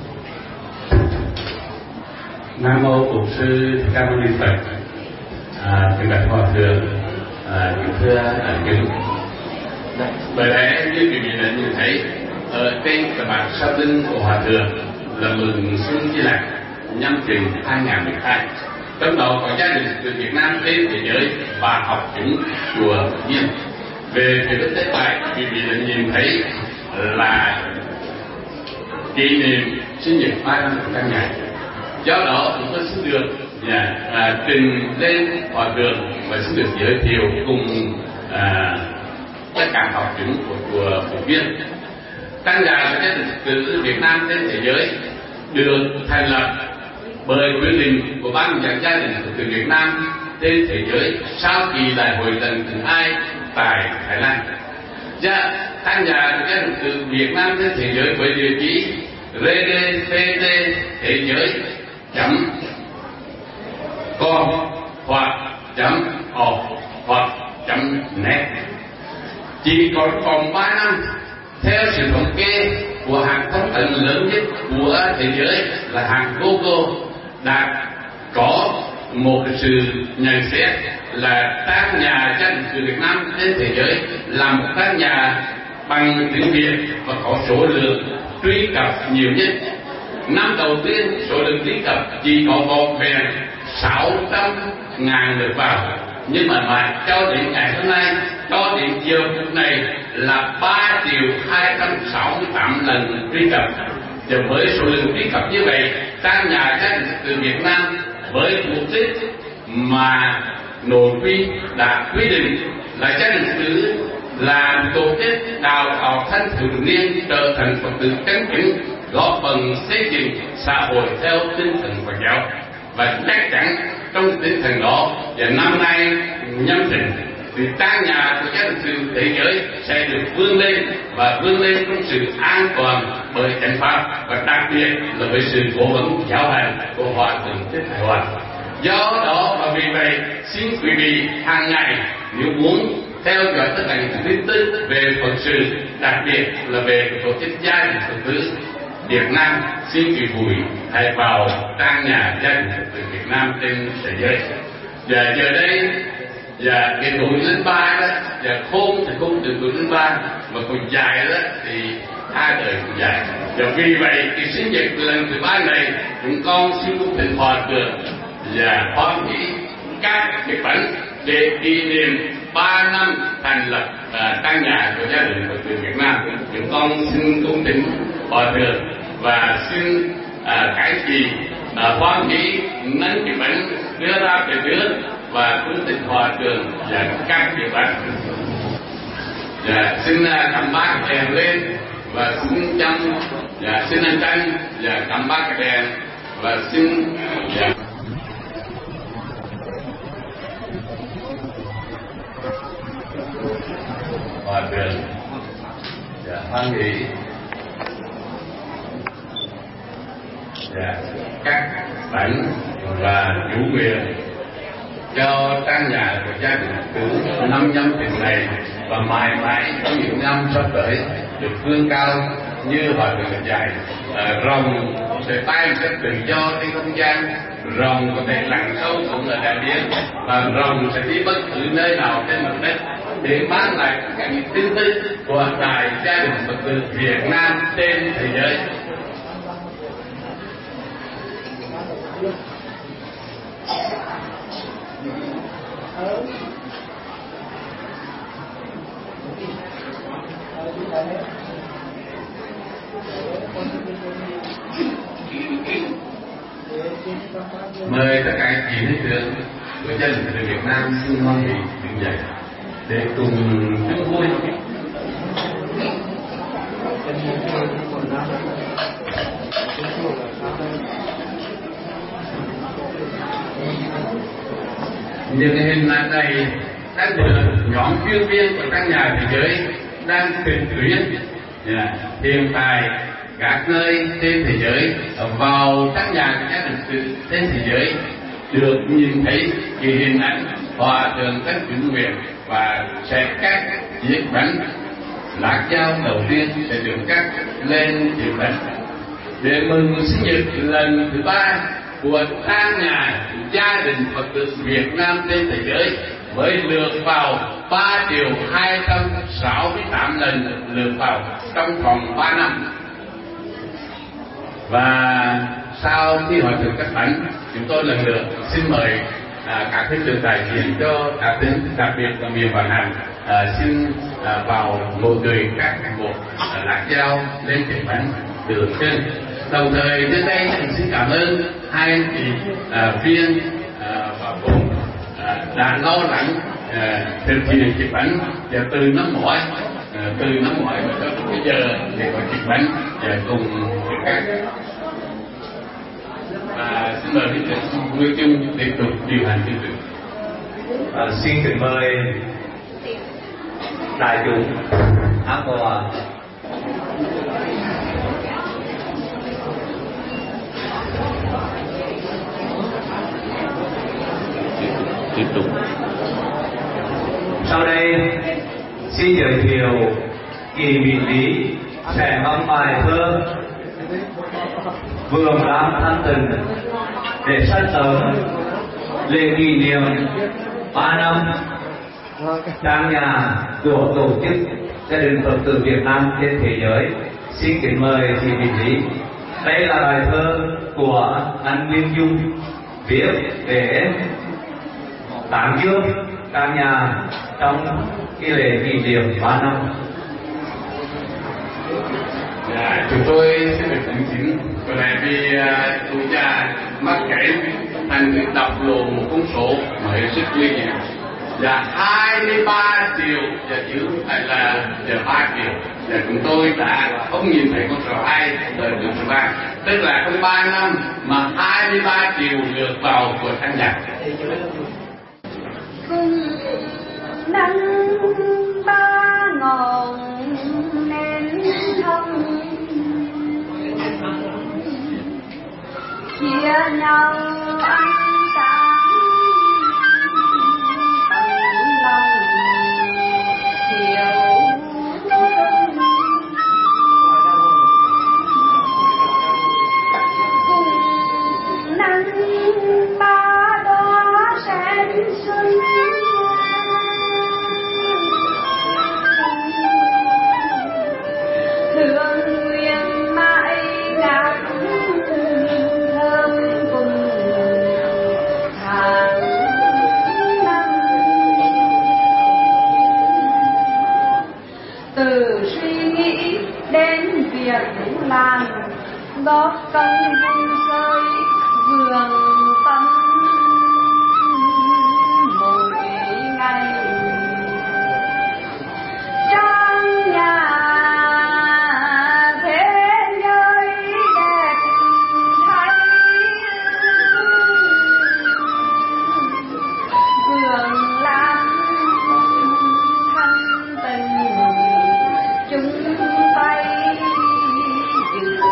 Nam mô Bổn Sư Thích Ca Mâu Ni Phật. Kính bạch Hòa thượng, kính thưa chúng. Bởi lẽ như quý vị đã nhìn thấy ở trên tờ bản sao linh của Hòa thượng là mừng Xuân Chi Lành nhâm thìn 2012. Trong đó có gia đình từ Việt Nam trên thế giới và học chúng chùa Viên. Về phía bên tay phải, quý vị đã nhìn thấy là kỷ niệm sinh nhật 3 năm của căn nhà. Do đó chúng tôi xin được trình lên Hòa thượng và xin được giới thiệu cùng tất cả học chúng của chùa Viên. Căn nhà của gia đình từ Việt Nam trên thế giới được thành lập bởi quyết định của ban dẫn gia đình từ Việt Nam trên thế giới sau kỳ đại hội lần thứ 2 tại Thái Lan. Căn nhà của gia đình từ Việt Nam trên thế giới với địa chỉ RDPT thế giới .com hoặc .org hoặc .net. Chỉ còn 3 năm, theo sự thống kê của hãng thông tấn lớn nhất của thế giới là hãng Google đã có một sự nhận xét là các nhà gia đình từ Việt Nam trên thế giới là một căn nhà bằng tiếng Việt và có số lượng truy cập nhiều nhất. Năm đầu tiên số lượng truy cập chỉ có vỏn vẹn 600.000 lượt vào, nhưng mà cho đến ngày hôm nay, cho đến giờ phút này là 3.268 lần truy cập. Và với số lượng truy cập như vậy, căn nhà gia đình từ Việt Nam với mục đích mà nội quy đã quy định là gia đình xứ làm tổ chức đào tạo thanh thiếu niên trở thành Phật tử chân chính, góp phần xây dựng xã hội theo tinh thần Phật giáo. Và chắc chắn trong tinh thần đó, và năm nay nhâm thìn thì căn nhà của gia đình từ thế giới sẽ được vươn lên và vươn lên trong sự an toàn bởi chánh pháp và đặc biệt là với sự cố vấn giáo hành của Hòa thượng Thích Hải Hòa. Do đó và vì vậy xin quý vị hàng ngày nếu muốn theo dõi tất cả những tin tức về Phật sự, đặc biệt là về tổ chức gia đình Phật tử Việt Nam, xin quý vị hãy vào trang nhà gia đình Phật tử Việt Nam trên thế giới. Và giờ đây và cái tuổi lên 3 đó, và khôn thì không từ tuổi lên 3 mà còn dài đó thì 2 đời cũng dài. Và vì vậy cái sinh nhật lần thứ 3 này chúng con xin cung thỉnh Hòa thượng và hoan hỷ các cái bánh để kỷ niệm 3 năm thành lập căn nhà của gia đình Phật tử Việt Nam. Chúng con xin cung thỉnh Hòa thượng và xin cái gì hoan hỷ nâng cái bánh đưa ra về trước và cung thỉnh Hòa thượng và các vị bạn. Và xin cầm ba cái đèn lên và xin xin ăn canh và cầm ba cái đèn và xin Hòa thượng và hoan hỷ và các bánh và chủ nguyện cho căn nhà của gia đình từ năm nhâm thìn này và mãi mãi trong những năm sắp tới được vươn cao như Hòa thượng dạy. Rồng sẽ bay sẽ tự do trên không gian, rồng có thể lặn sâu cũng là đại biển, và rồng sẽ đi bất cứ nơi nào trên mặt đất để mang lại các những tin tức của đại gia đình Phật tử Việt Nam trên thế giới. Mời tất cả các vị thầy tướng của gia đình người Việt Nam xin hoan hỷ đứng dậy để cùng chung vui. những hình ảnh này đang được nhóm chuyên viên của các nhà thế giới đang tuyên truyền. Hiện tại các nơi trên thế giới vào các nhà lịch sử trên thế giới được nhìn thấy cái hình ảnh hòa thượng Thích Vĩnh Nguyện và sẽ cắt chiếc bánh lá dao đầu tiên sẽ được cắt lên chiếc bánh để mừng sinh nhật lần thứ 3 của các nhà gia đình Phật tử Việt Nam trên thế giới với lượt vào 3.268 lần lượt vào trong vòng 3 năm. Và sau khi hòa thượng cắt bánh, chúng tôi lần lượt xin mời các thầy tử đại diện cho các tỉnh, đặc biệt là miền Quảng Nam, xin vào ngồi cười các một lá dao lên chiếc bánh được trên. Đồng thời đến đây xin cảm ơn hai anh chị viên và cùng đã lo lắng thực hiện chiếc bánh và từ năm ngoái và cho bây giờ để có chiếc bánh cùng các. Và xin mời quý vị Nguyễn Trung tiếp tục điều hành chương trình. Xin kính mời đại chúng áp hòa. Tiếp tục. Sau đây xin giới thiệu kỳ vị lý sẽ băng bài thơ Vườn Lam Thanh Tịnh để sắp tới lễ kỷ niệm 3 năm trang nhà của tổ chức gia đình Phật tử Việt Nam trên thế giới. Xin kính mời kỳ vị lý. Đây là bài thơ của anh Nguyên Dung viết để tán dương các nhà trong cái lễ kỷ niệm 3 năm. Chúng tôi sẽ được chứng kiến bởi vì chủ nhà mắc kẹt thành đọc lộ một con số mà hết sức nguy hiểm là 23 triệu và chữ hay là 3 triệu, và chúng tôi đã không nhìn thấy con số 2 đời con số 3, tức là trong 3 năm mà 23 triệu lượt vào của khán giả. Cùng nắng ba ngọn nến thông chia nhau ánh sáng lòng chiều cùng nắng ba đóa sen xuân thương nguyện mãi ngát thơm cùng tháng năm. Từ suy nghĩ đến việc làm góp công vun sới vườn tâm mỗi ngày trong nhà thế giới đẹp thấy vườn lam thanh tình chúng tay giữ gìn.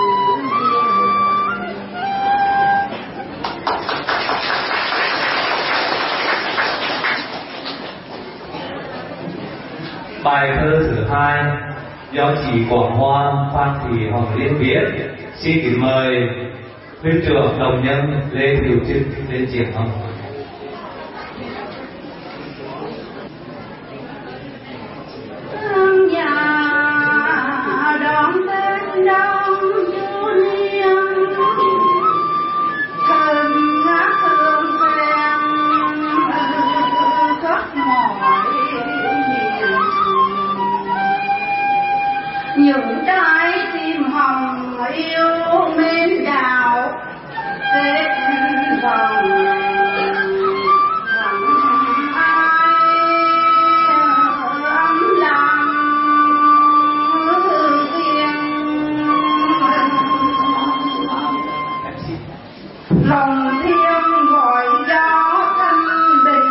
Bài thơ thứ 2 do chị Quảng Hoa Phan Thị Hoàng Liên viết. Xin kính mời huynh trưởng đồng nhân Lê Thiều Trinh lên triển hồng. Những trái tim hồng yêu mến đạo kết vòng chẳng ai ấm lòng riêng lòng thiêng gọi gió thanh bình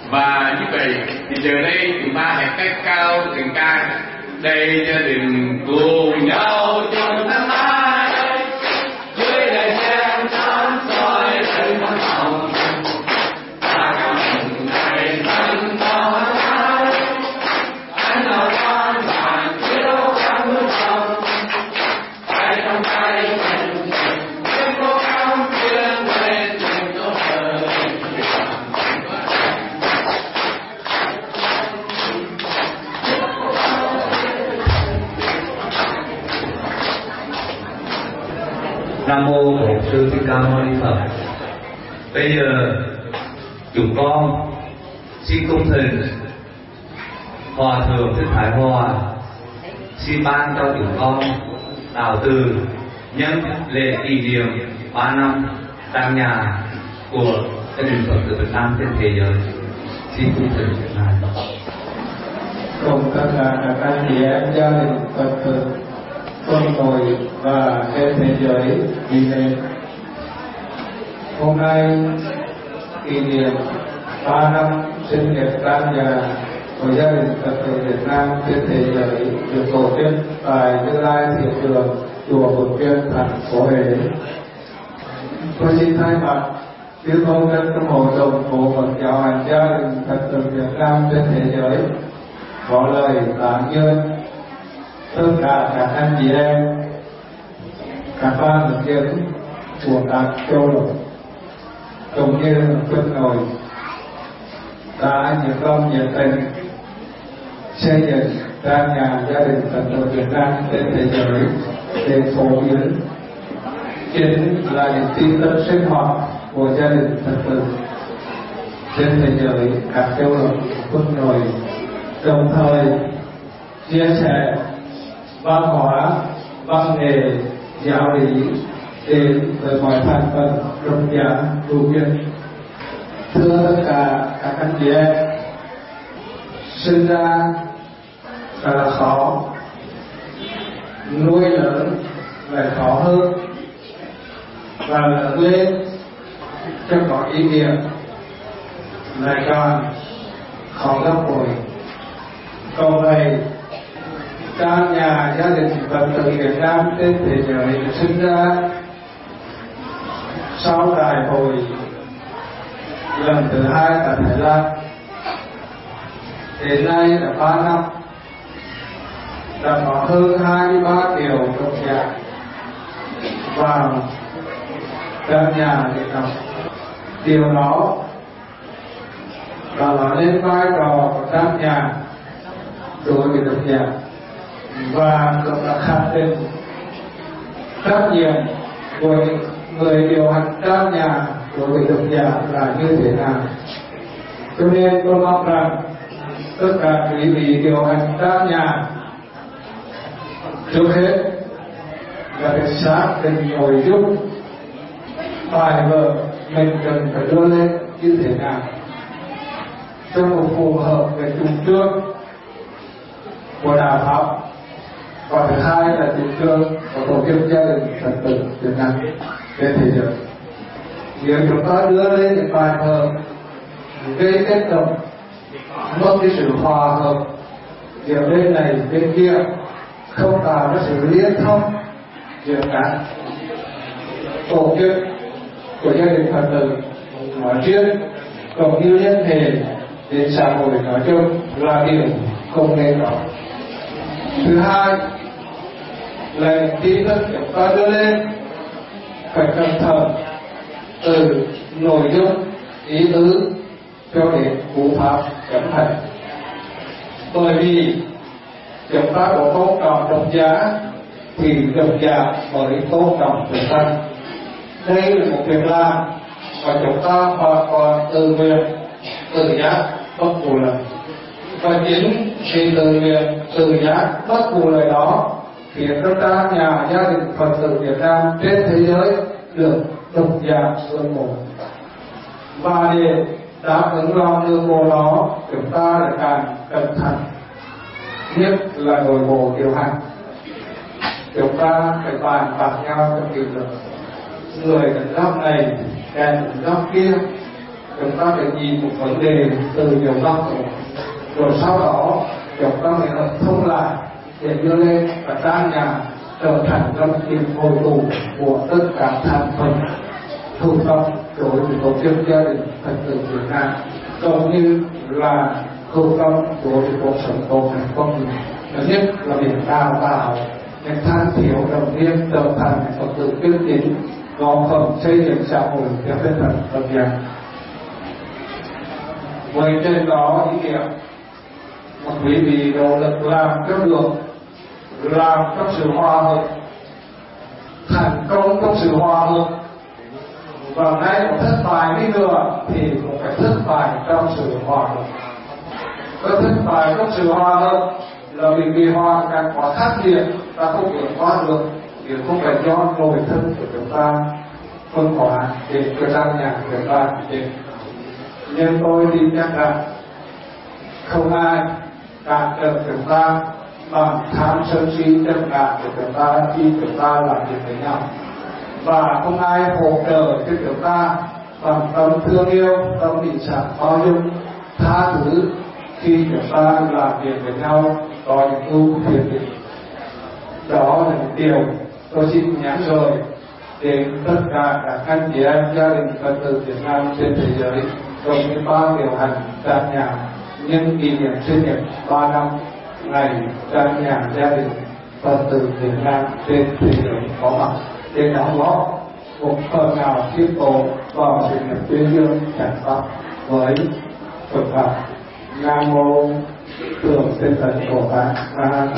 Và như vậy thì giờ đây chúng ta hãy cất cao tiếng ca đây gia đình cùng nhau trong năm mai dưới đại sen sáng soi trên con hồng ta cảm mừng ngày thân con anh nào con bạn yêu con hương hồng tay trong tay mình trên cố gắng vươn lên những tốt hơn. Nam mô Bổn Sư Thích Ca Mâu Ni Phật. Bây giờ chúng con xin cung thỉnh Hòa thượng Thích Thái Hòa xin ban cho chúng con đạo từ nhân lễ kỷ niệm 3 năm tăng nhà của gia đình Phật tử Việt Nam trên thế giới. Xin cung thỉnh ngài. Cùng tất cả các anh chị em gia đình Phật tử quân đội và trên thế giới vì thế hôm nay kỷ niệm 3 năm sinh nhật tam nhà của gia đình Phật tử Việt Nam trên thế giới được tổ chức tại Như Lai Thiền Đường chùa Phụng Thiên thành phố Huế. Tôi xin thay mặt chư tôn đức trong hội đồng bộ phận giáo hành gia đình Phật tử Việt Nam trên thế giới có lời tán dương tất cả các anh chị em, các ban hướng dẫn của các châu lục cũng như quân đội đã nhiệt tâm nhiệt tình xây dựng ra nhà gia đình Phật tử Việt Nam trên thế giới để phổ biến chính là những tin tức sinh hoạt của gia đình Phật tử trên thế giới các châu lục quân đội, đồng thời chia sẻ văn hóa, văn nghệ, giáo lý đến với mọi thành phần trong gia tu viện. Thưa tất cả các anh chị em, sinh ra là khó, nuôi lớn lại khó hơn, và lớn lên cho có ý nghĩa lại càng khó gấp bội. Còn vậy các nhà gia đình Phật tử Việt Nam trên thế giới sinh ra sau đại hội lần thứ 2 tại Thái Lan, đến nay là 3 năm, đã có hơn 23 triệu độc giả vào các nhà để đọc. Điều đó là nói lên vai trò của các nhà đối với độc giả và cũng đã khẳng định trách nhiệm của những người điều hành các nhà đối với độc giả là như thế nào. Cho nên tôi mong rằng tất cả quý vị điều hành các nhà trước hết là phải xác định nội dung bài vở mình cần phải đưa lên như thế nào cho nó phù hợp với chủ trương của đạo Pháp, và thứ hai là chủ trương của tổ chức gia đình Phật tử Việt Nam trên thế giới. Nếu chúng ta đưa lên những bài vở gây kết hợp, mất cái sự hòa hợp giữa bên này bên kia, không tạo ra sự liên thông giữa các tổ chức của gia đình Phật tử nói riêng cũng như liên hệ đến xã hội nói chung là điều không nên có. Thứ hai là tin tức chúng ta đưa lên phải cẩn thận từ nội dung, ý tứ cho đến cú pháp chấm hành, bởi vì chúng ta có tôn trọng độc giả thì độc giả mới tôn trọng chúng ta. Đây là một việc làm và chúng ta hoàn toàn tự nguyện, tự giác, bất vụ lợi. Và chính vì tự nguyện, tự giác, bất vụ lợi đó khiến cho các nhà gia đình Phật tử Việt Nam trên thế giới được độc giả ưa mộ. Và để đáp ứng lòng ưa mộ đó, chúng ta lại càng cẩn thận, nhất là nội bộ điều hành. Chúng ta phải bàn bạc nhau trong kỷ luật, người đến góc này, kẻ đến góc kia, chúng ta phải nhìn một vấn đề từ nhiều góc độ, rồi sau đó chúng ta phải hợp thông lại để đưa lên và trang nhà trở thành trong điểm hội tụ của tất cả thành phần thủ công đối với tổ chức gia đình Phật tử Việt Nam, cũng như là thủ công đối với cuộc sống tốt đẹp con người. Thứ nhất là việc đào tạo những thanh thiếu đồng niên trở thành Phật tử chân chính, góp phần xây dựng xã hội theo tinh thần Phật giáo. Với trên đó ý nghĩa một quý vị nỗ lực làm cho được, làm trong sự hòa hợp, thành công trong sự hòa hợp, và ngay một thất bại đi nữa thì cũng phải thất bại trong sự hòa hợp. Cái thất bại trong sự hòa hợp là vì hoàn cảnh quá khắc nghiệt, ta không vượt qua được, thì không phải do nội thân của chúng ta phân hóa để cái căn nhà của chúng ta để. Nhưng tôi tin chắc rằng không ai cản trở chúng ta bằng tham sân si chân ngã của chúng ta khi chúng ta làm việc với nhau, và không ai hỗ trợ cho chúng ta bằng tâm thương yêu, tâm bị sẵn bao dung, tha thứ khi chúng ta làm việc với nhau có những ưu phiền định. Đó là những điều tôi xin nhắn rồi đến tất cả các anh chị em gia đình Phật tử Việt Nam trên thế giới, trong những ban điều hành trang nhà nhân kỷ niệm sinh nhật 3 năm ngày trang nhà gia đình Phật tử Việt Nam trên thế giới có mặt để đóng góp một phần nào tiếp tục vào sự nghiệp tuyên dương trải pháp với Phật pháp. Nam mô Thượng Tinh Thần Bồ Tát Ma Tát.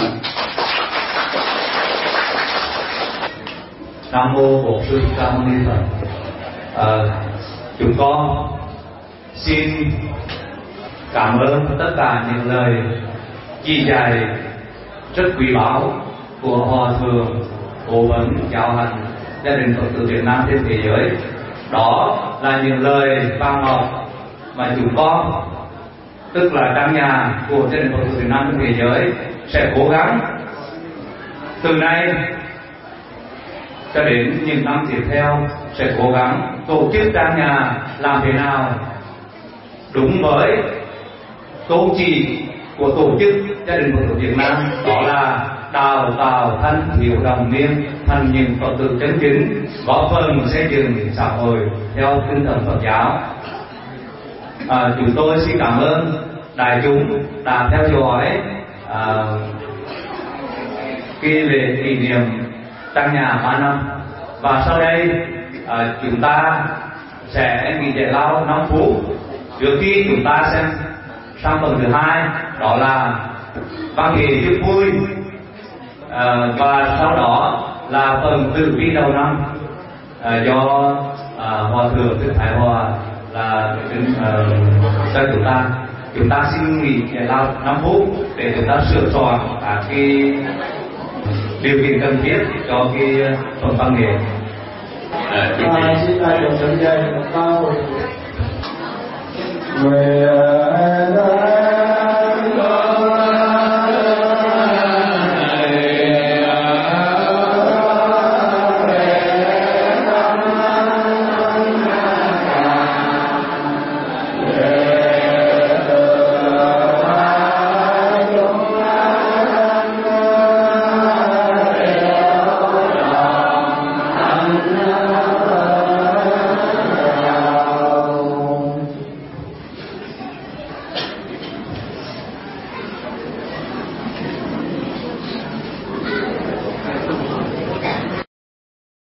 Nam mô Bổn Sư Thích Ca Mâu Ni Phật. Chúng con xin cảm ơn tất cả những lời chỉ dạy rất quý báu của Hòa Thượng Cố vấn giáo hành gia đình Phật tử Việt Nam trên thế giới. Đó là những lời vàng ngọc mà chúng con, tức là trang nhà của gia đình Phật tử Việt Nam trên thế giới, sẽ cố gắng từ nay cho đến những năm tiếp theo sẽ cố gắng tổ chức trang nhà làm thế nào đúng với tôn chỉ của tổ chức gia đình Phật tử Việt Nam, đó là đào tạo thanh thiếu đồng niên thành những Phật tử chân chính, góp phần xây dựng xã hội theo tinh thần Phật giáo. Chúng tôi xin cảm ơn đại chúng đã theo dõi cái lễ kỷ niệm trang nhà 3 năm, và sau đây chúng ta sẽ nghỉ giải lao 5 phút trước khi chúng ta xem sang phần thứ hai, đó là văn nghệ chúc vui, và sau đó là phần tử vi đầu năm do Hòa Thượng Thích Thái Hòa là cho chúng ta xin nghỉ giải lao 5 phút để chúng ta sửa soạn các cái điều kiện cần thiết cho cái phần văn nghệ. Xin đại biểu dẫn dạy một câu về